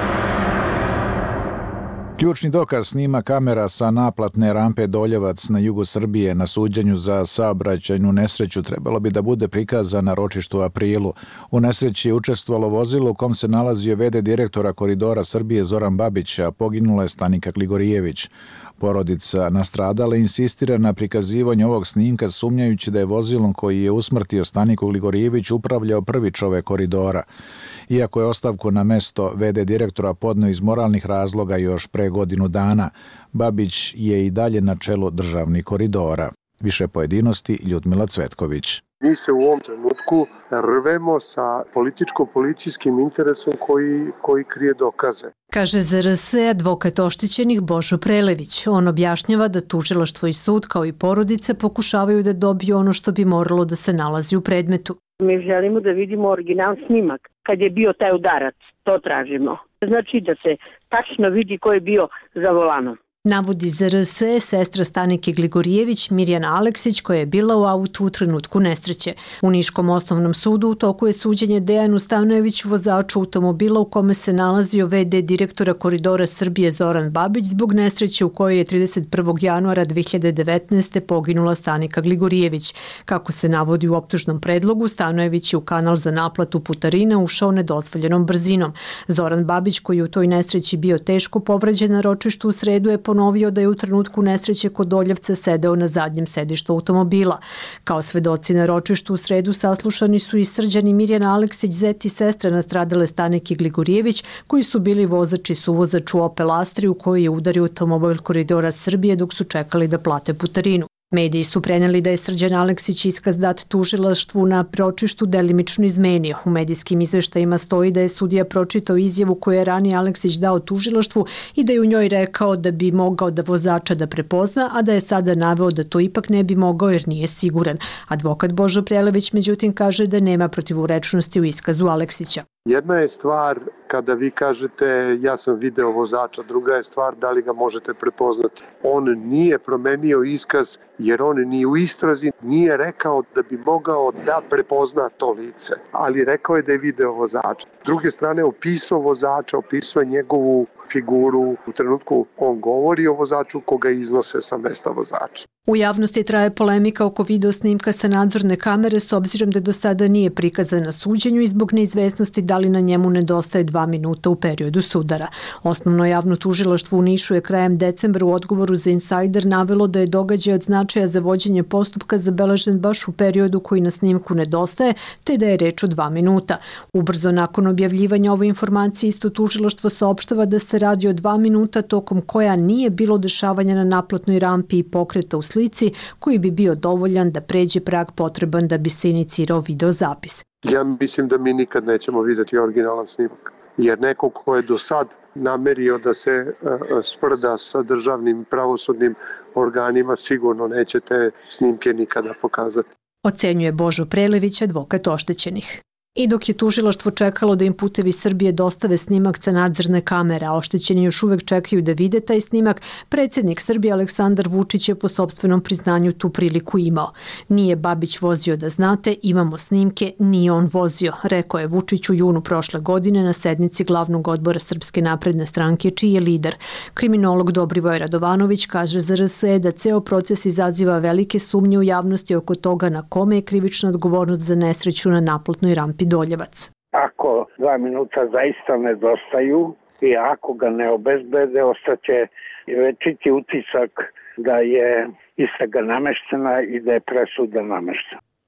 Ključni dokaz snima kamera sa naplatne rampe Doljevac na jugu Srbije na suđenju za saobraćajnu nesreću trebalo bi da bude prikazan na ročištu u aprilu. U nesreći je učestvovalo vozilo u kom se nalazio v d direktora Koridora Srbije Zoran Babić, a poginula je Stanika Gligorijević. Porodica nastradale insistira na prikazivanju ovog snimka sumnjajući da je vozilom koji je usmrtio Staniku Gligorijević upravljao prvi čovek Koridora. Iako je ostavku na mesto v d direktora podneo iz moralnih razloga još pre godinu dana, Babić je i dalje na čelu državnih koridora. Više pojedinosti Ljudmila Cvetković. Mi se u ovom trenutku rvemo sa političko-policijskim interesom koji, koji krije dokaze. Kaže Z R S advokat oštećenih Božo Prelević. On objašnjava da tužilaštvo i sud kao i porodice pokušavaju da dobiju ono što bi moralo da se nalazi u predmetu. Mi želimo da vidimo original snimak kad je bio taj udarac. To tražimo. Znači da se tačno vidi ko je bio za volanom. Navodi Z R S sestra Stanike Gligorijević Mirjana Aleksić koja je bila u autu u trenutku nesreće. U Niškom osnovnom sudu u toku je suđenje Dejanu Stanojeviću, vozaču automobila u kome se nalazio v d direktora Koridora Srbije Zoran Babić zbog nesreće u kojoj je trideset prvog januara dve hiljade devetnaeste. poginula Stanika Gligorijević. Kako se navodi u optužnom predlogu, Stanojević je u kanal za naplatu putarina ušao nedozvoljenom brzinom. Zoran Babić, koji je u toj nesreći bio teško povređen na ročištu u sredu, je ponovio da je u trenutku nesreće kod Doljevca sedeo na zadnjem sedištu automobila. Kao svedoci na ročištu u sredu saslušani su i Srđan i Mirjana Aleksić, zet i sestra nastradale Stanike Gligorijević, koji su bili vozač i suvozač u Opel Astri u kojoj je udario automobil Koridora Srbije dok su čekali da plate putarinu. Mediji su preneli da je Srđan Aleksić iskaz dat tužilaštvu na ročištu delimično izmenio. U medijskim izveštajima stoji da je sudija pročitao izjavu koju je ranije Aleksić dao tužilaštvu i da je u njoj rekao da bi mogao da vozača da prepozna, a da je sada naveo da to ipak ne bi mogao jer nije siguran. Advokat Božo Prelević međutim kaže da nema protivurečnosti u iskazu Aleksića. Jedna je stvar kada vi kažete ja sam video vozača, druga je stvar da li ga možete prepoznati. On nije promenio iskaz jer on ni u istrazi nije rekao da bi mogao da prepozna to lice, ali rekao je da je video vozača. S druge strane opisao vozača, opisao njegovu figuru, u trenutku on govori o vozaču koga iznose sa mesta vozača. U javnosti traje polemika oko video snimka sa nadzorne kamere s obzirom da do sada nije prikazan na suđenju i zbog neizvesnosti da li na njemu nedostaje dva minuta u periodu sudara. Osnovno javno tužilaštvo u Nišu je krajem decembra u odgovoru za Insider navelo da je događaj od značaja za vođenje postupka zabeležen baš u periodu koji na snimku nedostaje, te da je reč o dva minuta. Ubrzo nakon objavljivanja ove informacije isto tužilaštvo saopštava da se radi o dva minuta tokom koja nije bilo dešavanja na naplatnoj rampi i pokreta u slici koji bi bio dovoljan da pređe prag potreban da bi se inicirao videozapis. Ja mislim da mi nikad nećemo vidjeti originalan snimak, jer neko ko je do sad namerio da se sprda sa državnim pravosudnim organima sigurno neće te snimke nikada pokazati. Ocenjuje Božo Prelević, advokat oštećenih. I dok je tužilaštvo čekalo da im Putevi Srbije dostave snimak sa nadzorne kamere, a oštećeni još uvek čekaju da vide taj snimak, predsjednik Srbije Aleksandar Vučić je po sopstvenom priznanju tu priliku imao. Nije Babić vozio da znate, imamo snimke, nije on vozio, rekao je Vučić u junu prošle godine na sednici glavnog odbora Srpske napredne stranke, čiji je lider. Kriminolog Dobrivoj Radovanović kaže za R S E da ceo proces izaziva velike sumnje u javnosti oko toga na kome je krivična odgovornost za nesreću na naplatnoj rampi Doljevac. Ako dva minuta zaista nedostaju i ako ga ne obezbede, ostaće večiti utisak da je istraga nameštena i da je presuda nameštena.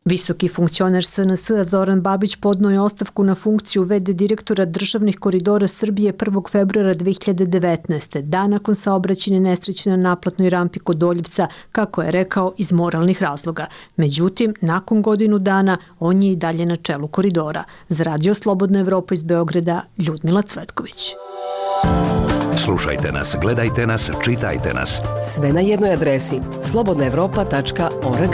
Visoki funkcioner S N S-a Zoran Babić podneo je ostavku na funkciju v d direktora državnih koridora Srbije prvog februara dve hiljade devetnaeste. dan nakon saobraćajne nesreće na naplatnoj rampi kod Doljevca, kako je rekao, iz moralnih razloga. Međutim, nakon godinu dana, on je i dalje na čelu koridora. Za Radio Slobodna Evropa iz Beograda, Ljudmila Cvetković. Slušajte nas, gledajte nas, čitajte nas. Sve na jednoj adresi slobodna evropa tačka org.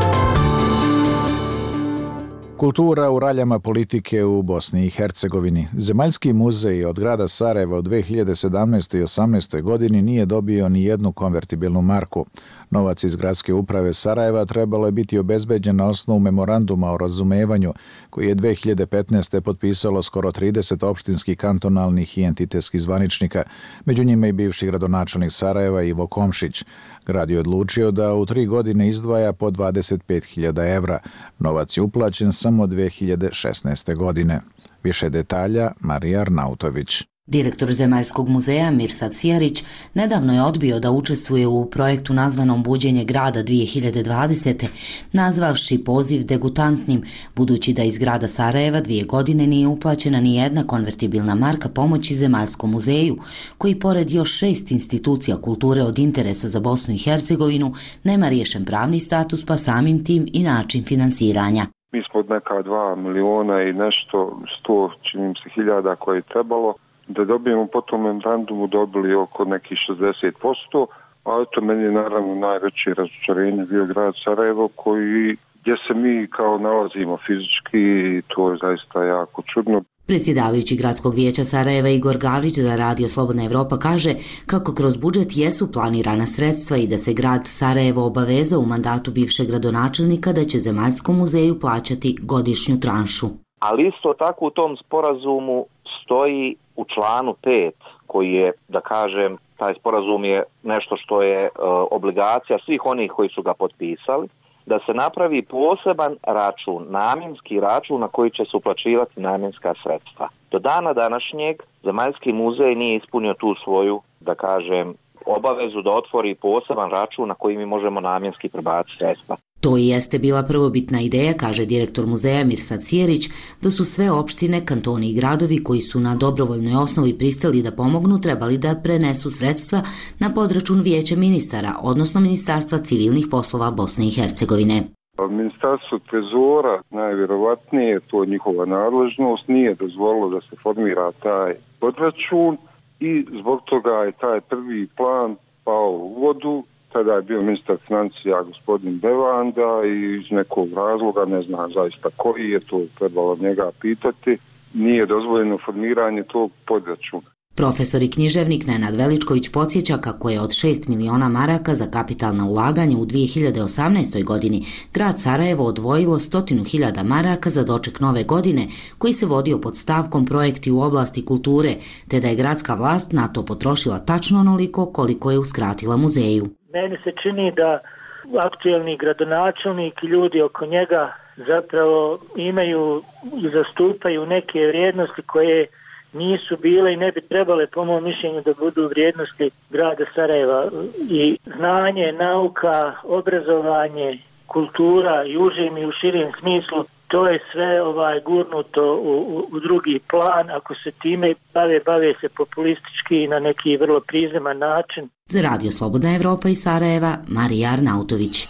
Kultura u raljama politike u Bosni i Hercegovini. Zemaljski muzej od grada Sarajeva u dve hiljade sedamnaestoj i osamnaestoj godini nije dobio ni jednu konvertibilnu marku. Novac iz gradske uprave Sarajeva trebalo je biti obezbeđen na osnovu memoranduma o razumevanju koji je dve hiljade petnaeste. potpisalo skoro trideset opštinskih, kantonalnih i entitetskih zvaničnika, među njima i bivši gradonačelnik Sarajeva Ivo Komšić. Grad je odlučio da u tri godine izdvaja po dvadeset pet hiljada evra. Novac je uplaćen samo dve hiljade šesnaeste. godine. Više detalja Marija Arnautović. Direktor Zemaljskog muzeja Mirsad Sijarić nedavno je odbio da učestvuje u projektu nazvanom Buđenje grada dve hiljade dvadesete. nazvavši poziv degutantnim, budući da iz grada Sarajeva dvije godine nije uplaćena ni jedna konvertibilna marka pomoći Zemaljskom muzeju, koji pored još šest institucija kulture od interesa za Bosnu i Hercegovinu nema riješen pravni status, pa samim tim i način finansiranja. Mi smo od neka dva miliona i nešto, sto činim se hiljada koje je trebalo da dobijemo po tom memorandumu, dobili oko nekih šezdeset posto, a to meni je naravno najveće razočarenje bio grad Sarajevo, koji, gdje se mi kao nalazimo fizički, i to je zaista jako čudno. Predsjedavajući gradskog vijeća Sarajeva Igor Gavrić za Radio Slobodna Evropa kaže kako kroz budžet jesu planirana sredstva i da se grad Sarajevo obaveza u mandatu bivšeg gradonačelnika da će Zemaljskom muzeju plaćati godišnju tranšu. Ali isto tako u tom sporazumu stoji u članu pet, koji je, da kažem, taj sporazum je nešto što je e, obligacija svih onih koji su ga potpisali, da se napravi poseban račun, namjenski račun na koji će se uplaćivati namjenska sredstva. Do dana današnjeg Zemaljski muzej nije ispunio tu svoju, da kažem, obavezu da otvori poseban račun na koji mi možemo namjenski prebaciti sredstva. To i jeste bila prvobitna ideja, kaže direktor muzeja Mirsad Sijerić, da su sve opštine, kantoni i gradovi koji su na dobrovoljnoj osnovi pristali da pomognu trebali da prenesu sredstva na podračun vijeća ministara, odnosno Ministarstva civilnih poslova Bosne i Hercegovine. Ministarstvo trezora, najvjerovatnije, to je njihova nadležnost, nije dozvolilo da se formira taj podračun i zbog toga je taj prvi plan pao u vodu. Tada je bio ministar financija gospodin Bevanda i iz nekog razloga, ne znam zaista koji je, to trebalo njega pitati, nije dozvoljeno formiranje tog podračuna. Profesor i književnik Nenad Veličković podsjeća kako je od šest miliona maraka za kapitalna ulaganja u dve hiljade osamnaestoj. godini grad Sarajevo odvojilo stotinu hiljada maraka za doček nove godine koji se vodio pod stavkom projekti u oblasti kulture, te da je gradska vlast na to potrošila tačno onoliko koliko je uskratila muzeju. Meni se čini da aktuelni gradonačelnik i ljudi oko njega zapravo imaju i zastupaju neke vrijednosti koje nisu bile i ne bi trebale, po mom mišljenju, da budu vrijednosti grada Sarajeva. I znanje, nauka, obrazovanje, kultura i užim i u širim smislu, to je sve ovaj gurnuto u, u, u drugi plan. Ako se time bave, bave se populistički i na neki vrlo prizeman način. Za Radio Slobodna Evropa iz Sarajeva, Marija Arnautović.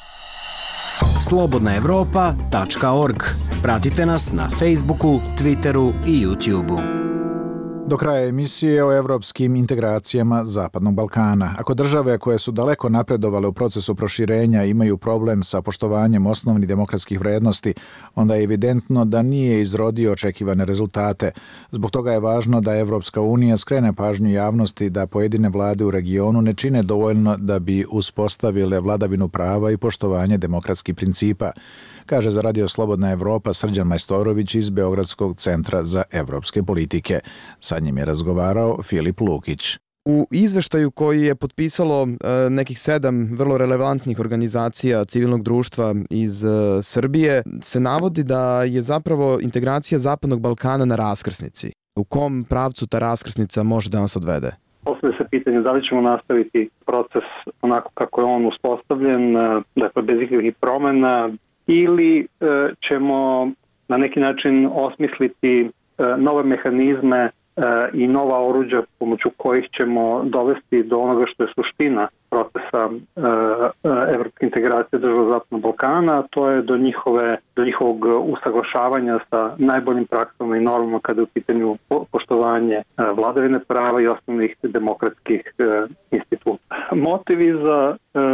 slobodna evropa tačka org. Pratite nas na Facebooku, Twitteru i YouTubeu. Do kraja emisije o evropskim integracijama Zapadnog Balkana. Ako države koje su daleko napredovale u procesu proširenja imaju problem sa poštovanjem osnovnih demokratskih vrednosti, onda je evidentno da nije izrodio očekivane rezultate. Zbog toga je važno da Evropska unija skrene pažnju javnosti da pojedine vlade u regionu ne čine dovoljno da bi uspostavile vladavinu prava i poštovanje demokratskih principa, kaže za Radio Slobodna Evropa Srđan Majstorović iz Beogradskog centra za evropske politike. Sa njim je razgovarao Filip Lukić. U izveštaju koji je potpisalo nekih sedam vrlo relevantnih organizacija civilnog društva iz Srbije se navodi da je zapravo integracija Zapadnog Balkana na raskrsnici. U kom pravcu ta raskrsnica može da nas odvede? Postavlja se pitanje da li ćemo nastaviti proces onako kako je on uspostavljen, dakle bez ikakvih promjena, ili ćemo na neki način osmisliti nove mehanizme i nova oruđa pomoću kojih ćemo dovesti do onoga što je suština procesa evropske integracije država Zapadnog Balkana, a to je do, njihove, do njihovog usaglašavanja sa najboljim praksama i normama kada je u pitanju poštovanje vladavine prava i osnovnih demokratskih instituta. Motivi za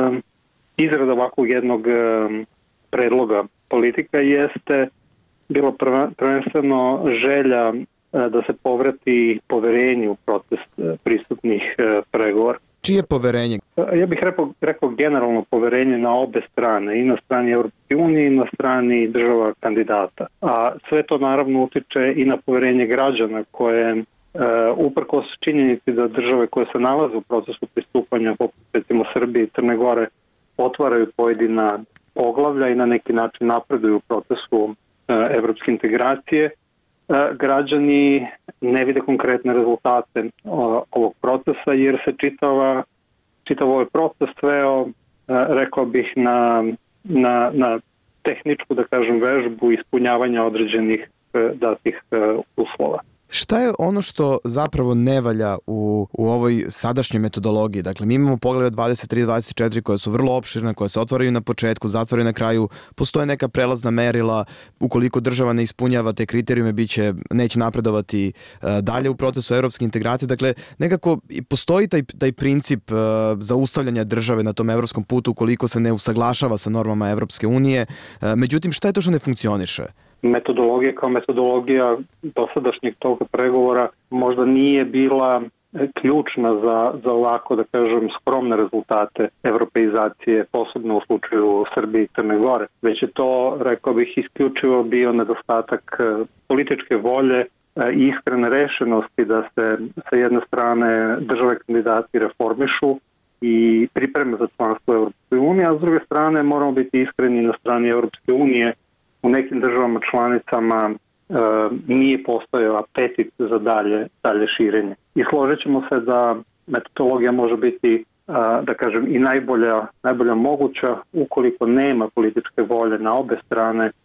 izradu ovakvog jednog predloga politika jeste bilo prvenstveno želja da se povrati poverenje u proces pristupnih pregovora. Čije poverenje? Ja bih rekao, rekao generalno poverenje na obe strane, i na strani Evropske unije i na strani država kandidata. A sve to naravno utiče i na poverenje građana koje uprkos činjenici da države koje se nalaze u procesu pristupanja, poput recimo Srbije i Crne Gore, otvaraju pojedina poglavlja i na neki način napreduju u procesu evropske integracije, građani ne vide konkretne rezultate ovog procesa jer se čitava, čitav ovaj proces sveo, rekao bih, na, na, na tehničku, da kažem, vežbu ispunjavanja određenih datih uslova. Šta je ono što zapravo ne valja u, u ovoj sadašnjoj metodologiji? Dakle, mi imamo poglede dvadeset tri dvadeset četiri koje su vrlo opširne, koje se otvaraju na početku, zatvaraju na kraju, postoje neka prelazna merila, ukoliko država ne ispunjava te kriterijume, biće, neće napredovati uh, dalje u procesu evropske integracije. Dakle, nekako postoji taj, taj princip uh, zaustavljanja države na tom evropskom putu ukoliko se ne usaglašava sa normama Evropske unije. Uh, međutim, šta je to što ne funkcioniše? Metodologija kao metodologija dosadašnjeg toga pregovora možda nije bila ključna za, za ovako, da kažem, skromne rezultate evropeizacije, posebno u slučaju Srbije i Crne Gore. Već je to, rekao bih, isključivo bio nedostatak političke volje i iskrene rešenosti da se sa jedne strane države kandidati reformišu i pripreme za članstvo Evropske unije, a s druge strane moramo biti iskreni na strani Evropske unije. U nekim državama članicama e, nije postojao apetit za dalje, dalje širenje. I složit ćemo se da metodologija može biti, e, da kažem, i najbolja, najbolja moguća. Ukoliko nema političke volje na obe strane, e,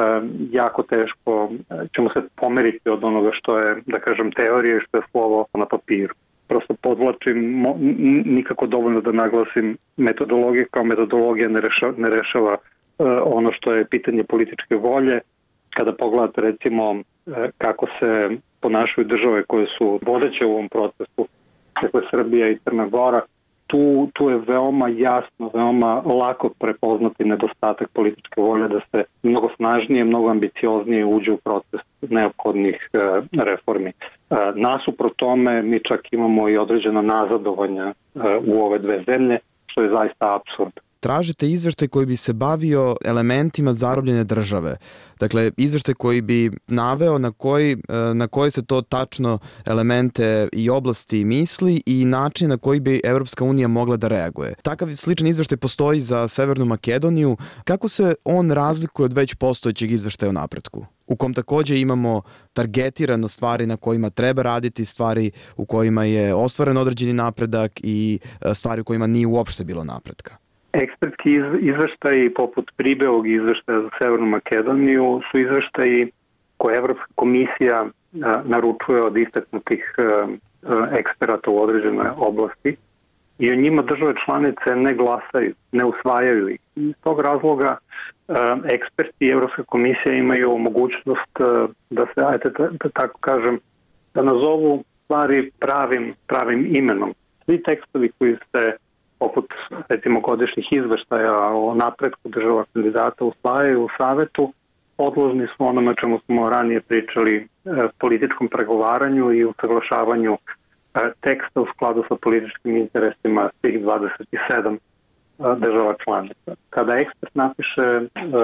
jako teško ćemo se pomeriti od onoga što je, da kažem, teorija i što je slovo na papiru. Prosto podvlačim, mo, nikako dovoljno da naglasim, metodologija kao metodologija ne rešava, ne rešava ono što je pitanje političke volje. Kada pogledate recimo kako se ponašaju države koje su vodeće u ovom procesu, dakle Srbija i Crna Gora, tu, tu je veoma jasno, veoma lako prepoznati nedostatak političke volje da se mnogo snažnije, mnogo ambicioznije uđe u proces neophodnih reformi. Nasuprot tome mi čak imamo i određena nazadovanja u ove dve zemlje, što je zaista apsurd. Tražite izveštaj koji bi se bavio elementima zarobljene države. Dakle, izveštaj koji bi naveo na koji, na koje se to tačno elemente i oblasti misli i način na koji bi Evropska unija mogla da reaguje. Takav sličan izveštaj postoji za Severnu Makedoniju. Kako se on razlikuje od već postojećeg izveštaja o napretku? U kom takođe imamo targetirano stvari na kojima treba raditi, stvari u kojima je ostvaren određeni napredak i stvari u kojima nije uopšte bilo napretka. Ekspertski izveštaji poput Pribeovog izveštaja za Severnu Makedoniju su izveštaji koje Evropska komisija naručuje od istaknutih eksperata u određenoj oblasti i o njima države članice ne glasaju, ne usvajaju ih. Iz tog razloga eksperti i Evropska komisija imaju mogućnost da se, ajte da tako kažem, da nazovu stvari pravim, pravim imenom. Svi tekstovi koji se poput recimo godišnjih izveštaja o napretku država kandidata usvajaju u savetu, podložni su onome čemu smo ranije pričali, političkom pregovaranju i usaglašavanju teksta u skladu sa političkim interesima svih dvadeset sedam država članica. Kada ekspert napiše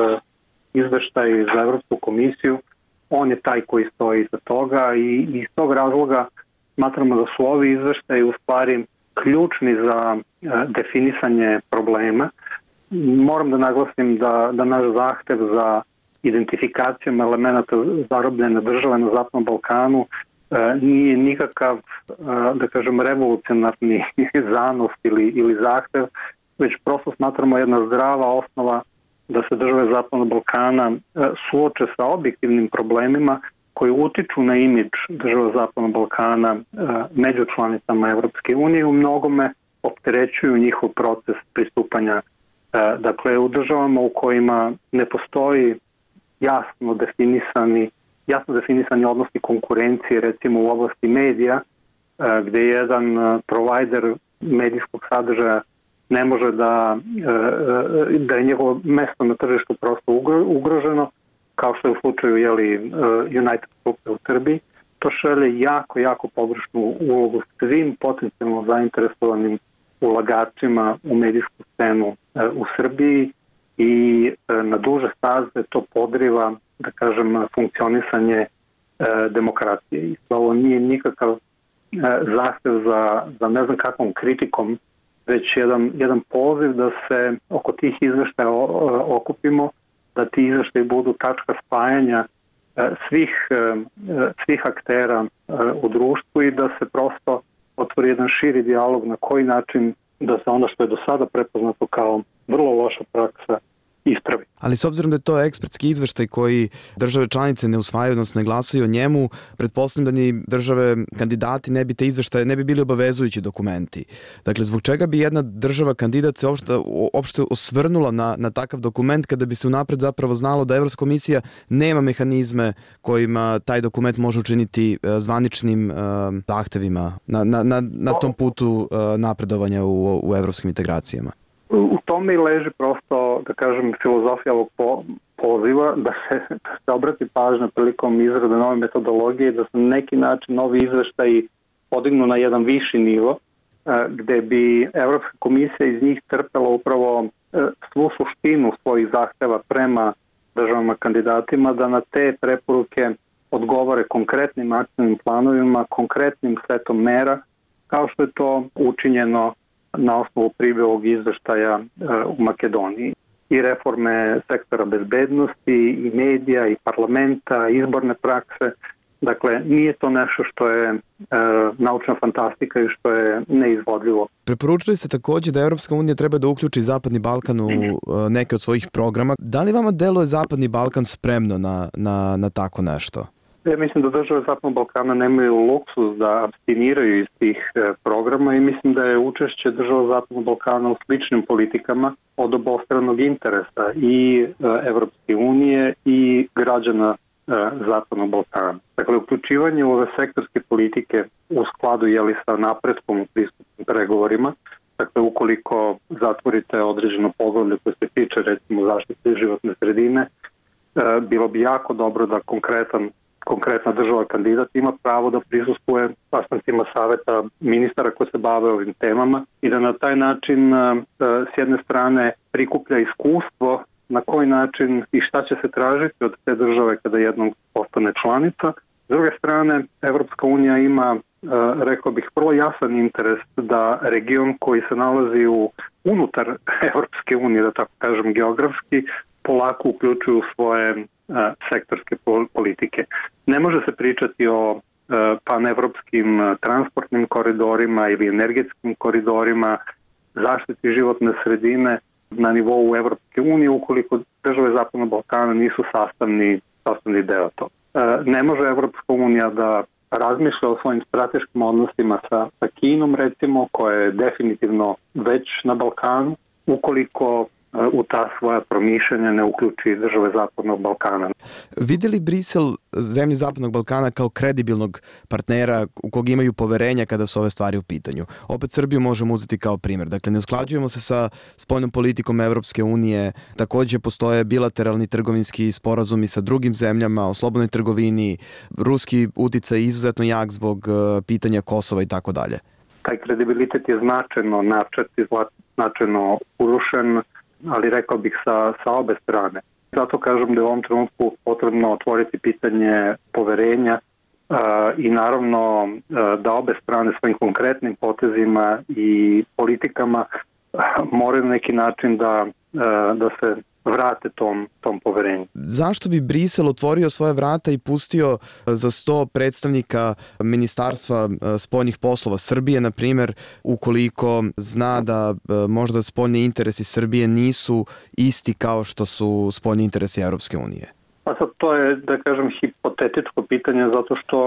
izveštaj za Evropsku komisiju, on je taj koji stoji iza toga i iz tog razloga smatramo da su ovi izveštaji u stvari ključni za definisanje problema. Moram da naglasim da, da naš zahtev za identifikacijom elemenata zarobljene države na Zapadnom Balkanu nije nikakav, da kažem, revolucionarni zanos ili, ili zahtev, već prosto smatramo jedna zdrava osnova da se države Zapadnog Balkana suoče sa objektivnim problemima koji utiču na imidž država Zapadnog Balkana među članicama Evropske unije i u mnogome opterećuju njihov proces pristupanja. Dakle, u državama u kojima ne postoji jasno definisani, jasno definisani odnosi konkurencije, recimo u oblasti medija, gde jedan provajder medijskog sadržaja ne može da, da je njegovo mesto na tržištu prosto ugroženo, kao što je u slučaju jeli, United Grupe u Srbiji, to šalje jako, jako pogrešnu ulogu svim potencijalno zainteresovanim ulagačima u medijsku scenu u Srbiji i na duže staze to podriva, da kažem, funkcionisanje demokratije. I ovo nije nikakav zahtev za, za ne znam kakvom kritikom, već jedan, jedan poziv da se oko tih izveštaja okupimo, da ti izveštaji budu tačka spajanja svih, svih aktera u društvu i da se prosto otvori jedan širi dijalog na koji način da se ono što je do sada prepoznato kao vrlo loša praksa ispravi. Ali s obzirom da je to ekspertski izveštaj koji države članice ne usvajaju, odnosno ne glasaju o njemu, pretpostavljam da ni države kandidati ne bi te izveštaje, ne bi bili obavezujući dokumenti. Dakle, zbog čega bi jedna država kandidat se opšte, opšte osvrnula na, na takav dokument kada bi se unapred zapravo znalo da Evropska komisija nema mehanizme kojima taj dokument može učiniti zvaničnim uh, zahtevima na, na, na, na tom putu uh, napredovanja u, u evropskim integracijama? U tome i leži prosto, da kažem, filozofija ovog po, poziva da se, da se obrati pažnja prilikom izrade nove metodologije, da se na neki način novi izveštaji podignu na jedan viši nivo, gde bi Evropska komisija iz njih crpela upravo svu suštinu svojih zahteva prema državama kandidatima, da na te preporuke odgovore konkretnim akcijnim planovima, konkretnim setom mera, kao što je to učinjeno na osnovu Pribijevog izveštaja u Makedoniji. I reforme sektora bezbednosti, i medija, i parlamenta, i izborne prakse. Dakle, nije to nešto što je e, naučna fantastika i što je neizvodljivo. Preporučili ste takođe da Evropska unija treba da uključi Zapadni Balkan u neke od svojih programa. Da li vama deluje Zapadni Balkan spremno na, na, na tako nešto? Ja mislim da države Zapadnog Balkana nemaju luksus da abstiniraju iz tih programa i mislim da je učešće država Zapadnog Balkana u sličnim politikama od obostranog interesa i Evropske unije i građana Zapadnog Balkana. Dakle, uključivanje u ove sektorske politike u skladu jeli sa napretkom u pristupnim pregovorima, dakle, ukoliko zatvorite određeno poglavlje koje se tiče recimo zaštite životne sredine, bilo bi jako dobro da konkretan konkretna država kandidat ima pravo da prisustvuje sastancima saveta ministara koji se bave ovim temama i da na taj način s jedne strane prikuplja iskustvo na koji način i šta će se tražiti od te države kada jednom postane članica. S druge strane, Evropska unija ima, rekao bih, vrlo jasan interes da region koji se nalazi u unutar Evropske unije, da tako kažem geografski, polako uključuju svoje sektorske politike. Ne može se pričati o panevropskim transportnim koridorima ili energetskim koridorima, zaštiti životne sredine na nivou Evropske unije ukoliko države Zapadnog Balkana nisu sastavni, sastavni deo to. Ne može Evropska unija da razmišlja o svojim strateškim odnosima sa, sa Kinom, recimo, koja je definitivno već na Balkanu, ukoliko u ta svoja promišljanja ne uključi države Zapadnog Balkana. Vidi li Brisel zemlje Zapadnog Balkana kao kredibilnog partnera u kog imaju poverenja kada su ove stvari u pitanju? Opet Srbiju možemo uzeti kao primjer. Dakle, ne usklađujemo se sa spoljnom politikom Evropske unije, takođe postoje bilateralni trgovinski sporazumi sa drugim zemljama o slobodnoj trgovini, ruski uticaj izuzetno jak zbog pitanja Kosova i tako dalje. Taj kredibilitet je značajno načet i značajno urušen, ali rekao bih sa, sa obe strane. Zato kažem da je u ovom trenutku potrebno otvoriti pitanje poverenja uh, i naravno uh, da obe strane svojim konkretnim potezima i politikama uh, moraju na neki način da, uh, da se vrate tom, tom poverenju. Zašto bi Brisel otvorio svoje vrata i pustio za sto predstavnika Ministarstva spoljnih poslova Srbije, na primjer, ukoliko zna da možda spoljni interesi Srbije nisu isti kao što su spoljni interesi Evropske unije? Pa sad to je, da kažem, hipotetičko pitanje zato što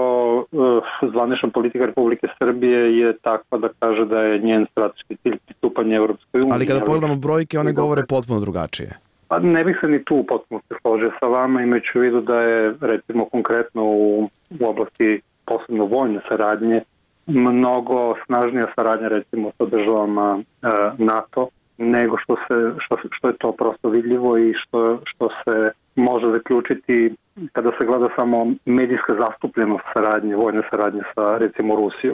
uh, zvanična politika Republike Srbije je takva da kaže da je njen strateški cilj pristupanje Evropskoj uniji. Ali kada pogledamo brojke, one govore potpuno drugačije. Pa ne bih se ni tu potpuno se složio sa vama, imajući u vidu da je, recimo, konkretno u, u oblasti posebno vojne saradnje mnogo snažnija saradnja, recimo, sa državama uh, NATO nego što, se, što, što je to prosto vidljivo i što, što se može zaključiti kada se gleda samo medijska zastupljenost saradnje, vojne saradnje sa, recimo, Rusijom.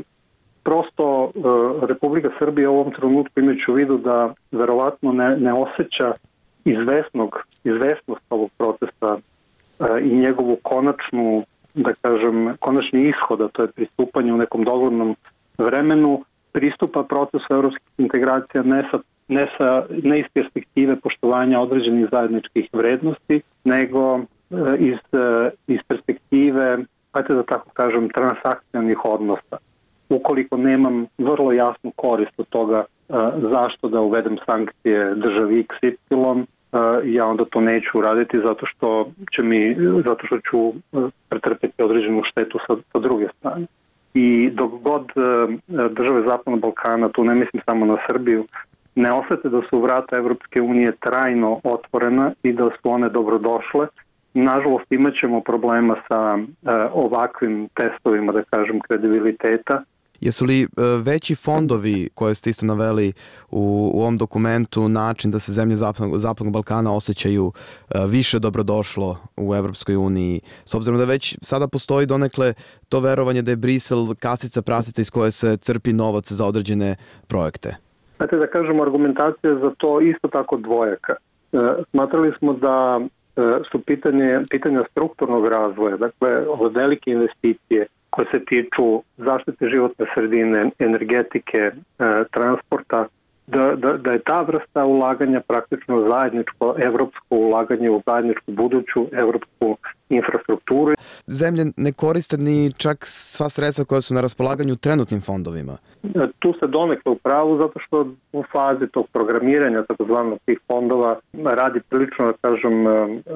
Prosto e, Republika Srbija u ovom trenutku, imajući u vidu da verovatno ne, ne osjeća izvesnog, izvesnost ovog procesa e, i njegovu konačnu, da kažem, konačni ishod, a to je pristupanje u nekom doglednom vremenu, pristupa procesu evropskih integracija ne sa ne, sa, ne iz perspektive poštovanja određenih zajedničkih vrednosti, nego iz, iz perspektive, hajde da tako kažem, transakcionalnih odnosa. Ukoliko nemam vrlo jasnu korist od toga zašto da uvedem sankcije državi iks ipsilon, ja onda to neću uraditi zato što će mi, zato što ću pretrpeti određenu štetu sa, sa druge strane. I dok god države Zapadnog Balkana, tu ne mislim samo na Srbiju, ne osete da su vrata Evropske unije trajno otvorena i da su one dobrodošle, nažalost imat ćemo problema sa e, ovakvim testovima, da kažem, kredibiliteta. Jesu li e, veći fondovi koje ste isto naveli u, u ovom dokumentu način da se zemlje Zapadnog, Zapadnog Balkana osjećaju e, više dobrodošlo u Evropskoj uniji, s obzirom da već sada postoji donekle to verovanje da je Brisel kasica prasica iz koje se crpi novac za određene projekte? Znate, da kažemo, argumentacija za to isto tako dvojaka. E, smatrali smo da e, su pitanje, pitanja strukturnog razvoja, dakle, ove velike investicije koje se tiču zaštite životne sredine, energetike, e, transporta, da, da, da je ta vrsta ulaganja praktično zajedničko evropsko ulaganje u zajedničku buduću evropsku infrastrukturu. Zemlje ne koriste ni čak sva sredstva koja su na raspolaganju trenutnim fondovima. Tu se donekle u pravu zato što u fazi tog programiranja takozvanog tih fondova radi prilično, da kažem,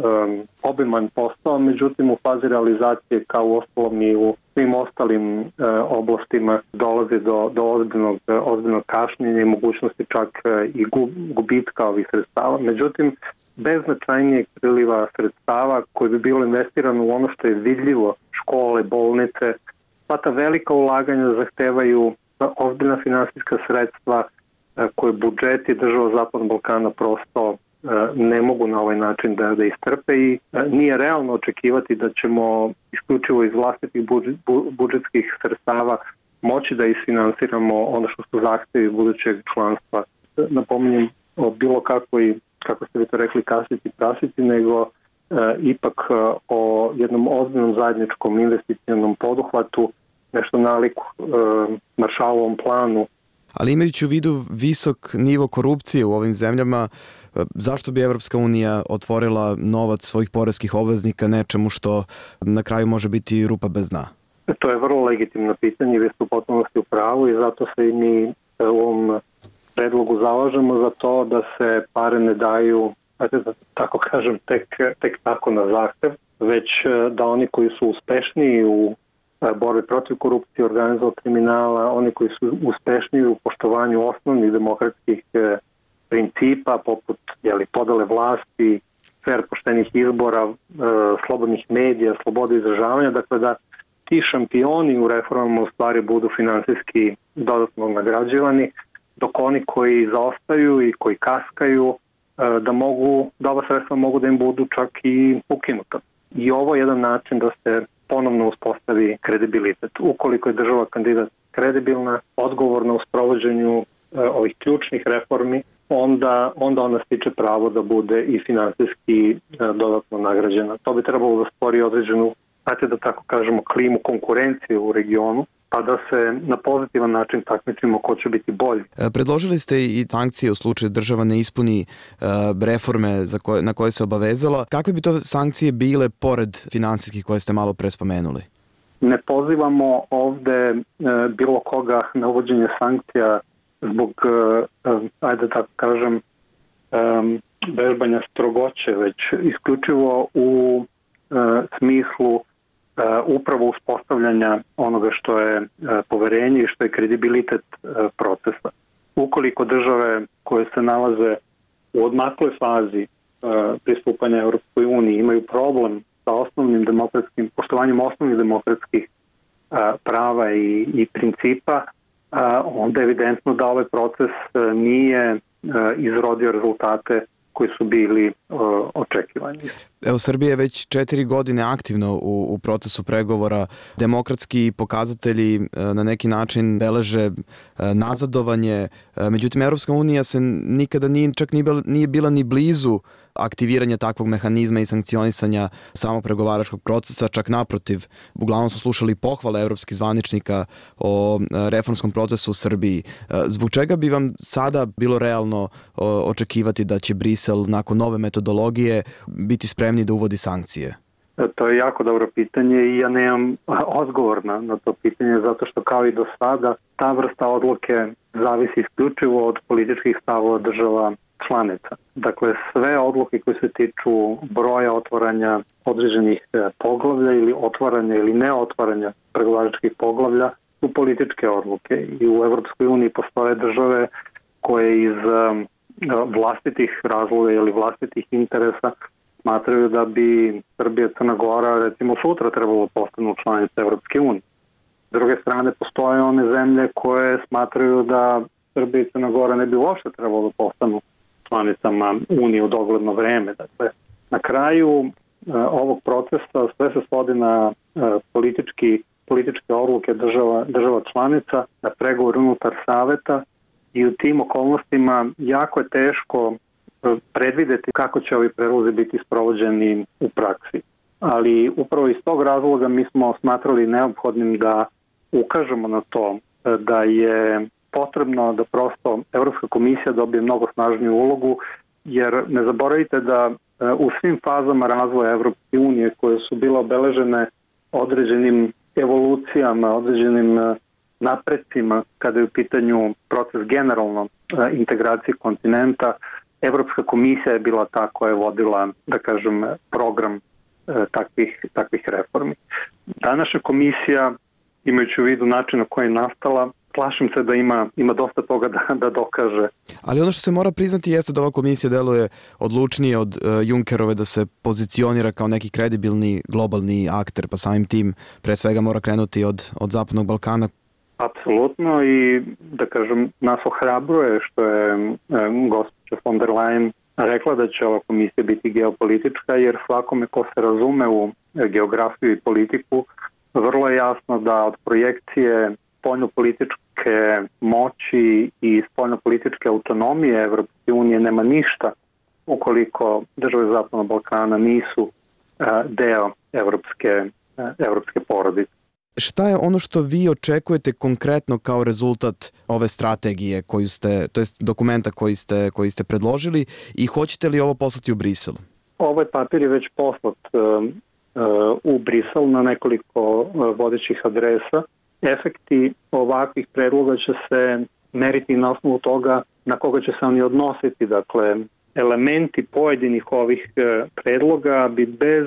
obiman posao, međutim u fazi realizacije kao u ostalom i u svim ostalim oblastima dolazi do, do ozbiljnog, ozbiljnog kašnjenja i mogućnosti čak i gubitka ovih sredstava. Međutim, bez značajnijeg priliva sredstava koje bi bilo investirano u ono što je vidljivo, škole, bolnice, pa ta velika ulaganja zahtevaju ozbiljna finansijska sredstva koje budžeti država Zapadnog Balkana prosto ne mogu na ovaj način da, da istrpe i nije realno očekivati da ćemo isključivo iz vlastitih budžetskih sredstava moći da isfinansiramo ono što su zahtevi budućeg članstva. Napominjem o bilo kakvoj, kako ste vi to rekli, kasici prasici, nego e, ipak e, o jednom ozbiljnom zajedničkom investicionom poduhvatu, nešto naliku e, Maršalovom planu. Ali imajući u vidu visok nivo korupcije u ovim zemljama, zašto bi Evropska unija otvorila novac svojih poreskih obveznika nečemu što na kraju može biti rupa bez dna? To je vrlo legitimno pitanje, vi ste u potpunosti u pravu i zato se i mi u ovom predlogu zalažemo za to da se pare ne daju, da tako kažem, tek, tek tako na zahtev, već da oni koji su uspešniji u borbi protiv korupcije, organizovanog kriminala, oni koji su uspešniji u poštovanju osnovnih demokratskih principa, poput jeli, podele vlasti, fer poštenih izbora, e, slobodnih medija, slobode izražavanja, dakle da ti šampioni u reformama u stvari budu finansijski dodatno nagrađivani, dok oni koji zaostaju i koji kaskaju, e, da mogu, da ova sredstva mogu da im budu čak i ukinuta. I ovo je jedan način da se ponovno uspostavi kredibilitet. Ukoliko je država kandidat kredibilna, odgovorna u sprovođenju e, ovih ključnih reformi, onda, onda ona stiče pravo da bude i finansijski e, dodatno nagrađena. To bi trebalo da stvori određenu, znate da tako kažemo, klimu konkurencije u regionu, pa da se na pozitivan način takmičimo ko će biti bolji. Predložili ste i sankcije u slučaju država ne ispuni reforme za koje, na koje se obavezala. Kakve bi to sankcije bile pored finansijskih koje ste malo pre spomenuli? Ne pozivamo ovde bilo koga na uvođenje sankcija zbog, ajde tako kažem, vežbanja strogoće, već isključivo u smislu upravo uspostavljanja onoga što je poverenje i što je kredibilitet procesa. Ukoliko države koje se nalaze u odmakloj fazi pristupanja Europskoj uniji imaju problem sa osnovnim demokratskim, poštovanjem osnovnih demokratskih prava i, i principa, onda je evidentno da ovaj proces nije izrodio rezultate koji su bili uh, očekivani. Evo, Srbija je već četiri godine aktivno u, u procesu pregovora. Demokratski pokazatelji uh, na neki način beleže uh, nazadovanje. Uh, međutim, Evropska unija se nikada nije, čak nije bila, nije bila ni blizu aktiviranja takvog mehanizma i sankcionisanja samog pregovaračkog procesa, čak naprotiv. Uglavnom su slušali pohvale evropskih zvaničnika o reformskom procesu u Srbiji. Zbog čega bi vam sada bilo realno očekivati da će Brisel nakon nove metodologije biti spremni da uvodi sankcije? To je jako dobro pitanje i ja nemam odgovor na, na to pitanje, zato što kao i do sada ta vrsta odluke zavisi isključivo od političkih stavova država članica. Dakle, sve odluke koje se tiču broja otvaranja određenih poglavlja ili otvaranja ili neotvaranja pregovaračkih poglavlja su političke odluke i u Evropskoj uniji postoje države koje iz vlastitih razloga ili vlastitih interesa smatraju da bi Srbija i Crna Gora recimo sutra trebalo postanu članice Evropske unije. S druge strane, postoje one zemlje koje smatraju da Srbija i Crna Gora ne bi uopšte trebalo da postanu članicama Unije u dogledno vreme. Dakle, na kraju e, ovog procesa sve se svodi na e, politički, političke odluke država, država članica, na pregovor unutar saveta i u tim okolnostima jako je teško e, predvideti kako će ovi predlozi biti sprovođeni u praksi. Ali upravo iz tog razloga mi smo smatrali neophodnim da ukažemo na to e, da je potrebno da prosto Evropska komisija dobije mnogo snažniju ulogu, jer ne zaboravite da u svim fazama razvoja Evropske unije koje su bile obeležene određenim evolucijama, određenim napredcima kada je u pitanju proces generalno integracije kontinenta, Evropska komisija je bila ta koja je vodila, da kažem, program takvih, takvih reformi. Današnja komisija, imajući u vidu način na koji je nastala, plašim se da ima, ima dosta toga da, da dokaže. Ali ono što se mora priznati jeste da ova komisija deluje odlučnije od uh, Junckerove da se pozicionira kao neki kredibilni globalni akter, pa samim tim pre svega mora krenuti od, od Zapadnog Balkana. Apsolutno i da kažem nas ohrabruje što je um, gospođa von der Leyen rekla da će ova komisija biti geopolitička, jer svakome ko se razume u geografiju i politiku vrlo je jasno da od projekcije spoljnopolitičke moći i spoljnopolitičke autonomije Evropske unije nema ništa ukoliko države Zapadnog Balkana nisu deo evropske, evropske porodice. Šta je ono što vi očekujete konkretno kao rezultat ove strategije koju ste, to jest dokumenta koji ste, koji ste predložili i hoćete li ovo poslati u Brisel? Ovaj papir je već poslat uh, uh, u Brisel na nekoliko uh, vodećih adresa. Efekti ovakvih predloga će se meriti na osnovu toga na koga će se oni odnositi. Dakle, elementi pojedinih ovih predloga bi bez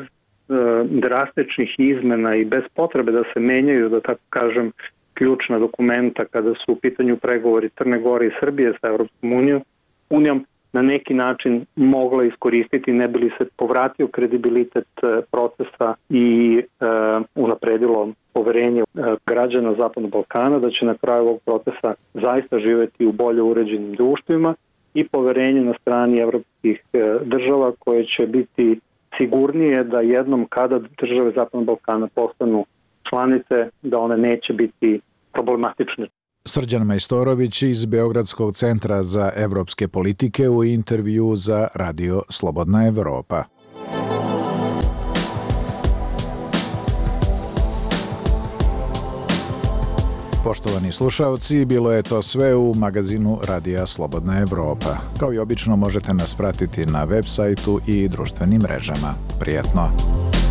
drastičnih izmena i bez potrebe da se menjaju, da tako kažem, ključna dokumenta kada su u pitanju pregovori Crne Gore i Srbije sa Evropskom unijom, unijom na neki način mogla iskoristiti, ne bi li se povratio kredibilitet procesa i e, unapredilo poverenje građana Zapadnog Balkana, da će na kraju ovog procesa zaista živeti u bolje uređenim društvima i poverenje na strani evropskih država koje će biti sigurnije da jednom kada države Zapadnog Balkana postanu članice, da one neće biti problematične. Srđan Majstorović iz Beogradskog centra za evropske politike u intervju za Radio Slobodna Evropa. Poštovani slušalci, bilo je to sve u magazinu Radija Slobodna Evropa. Kao i obično možete nas pratiti na web sajtu i društvenim mrežama. Prijetno!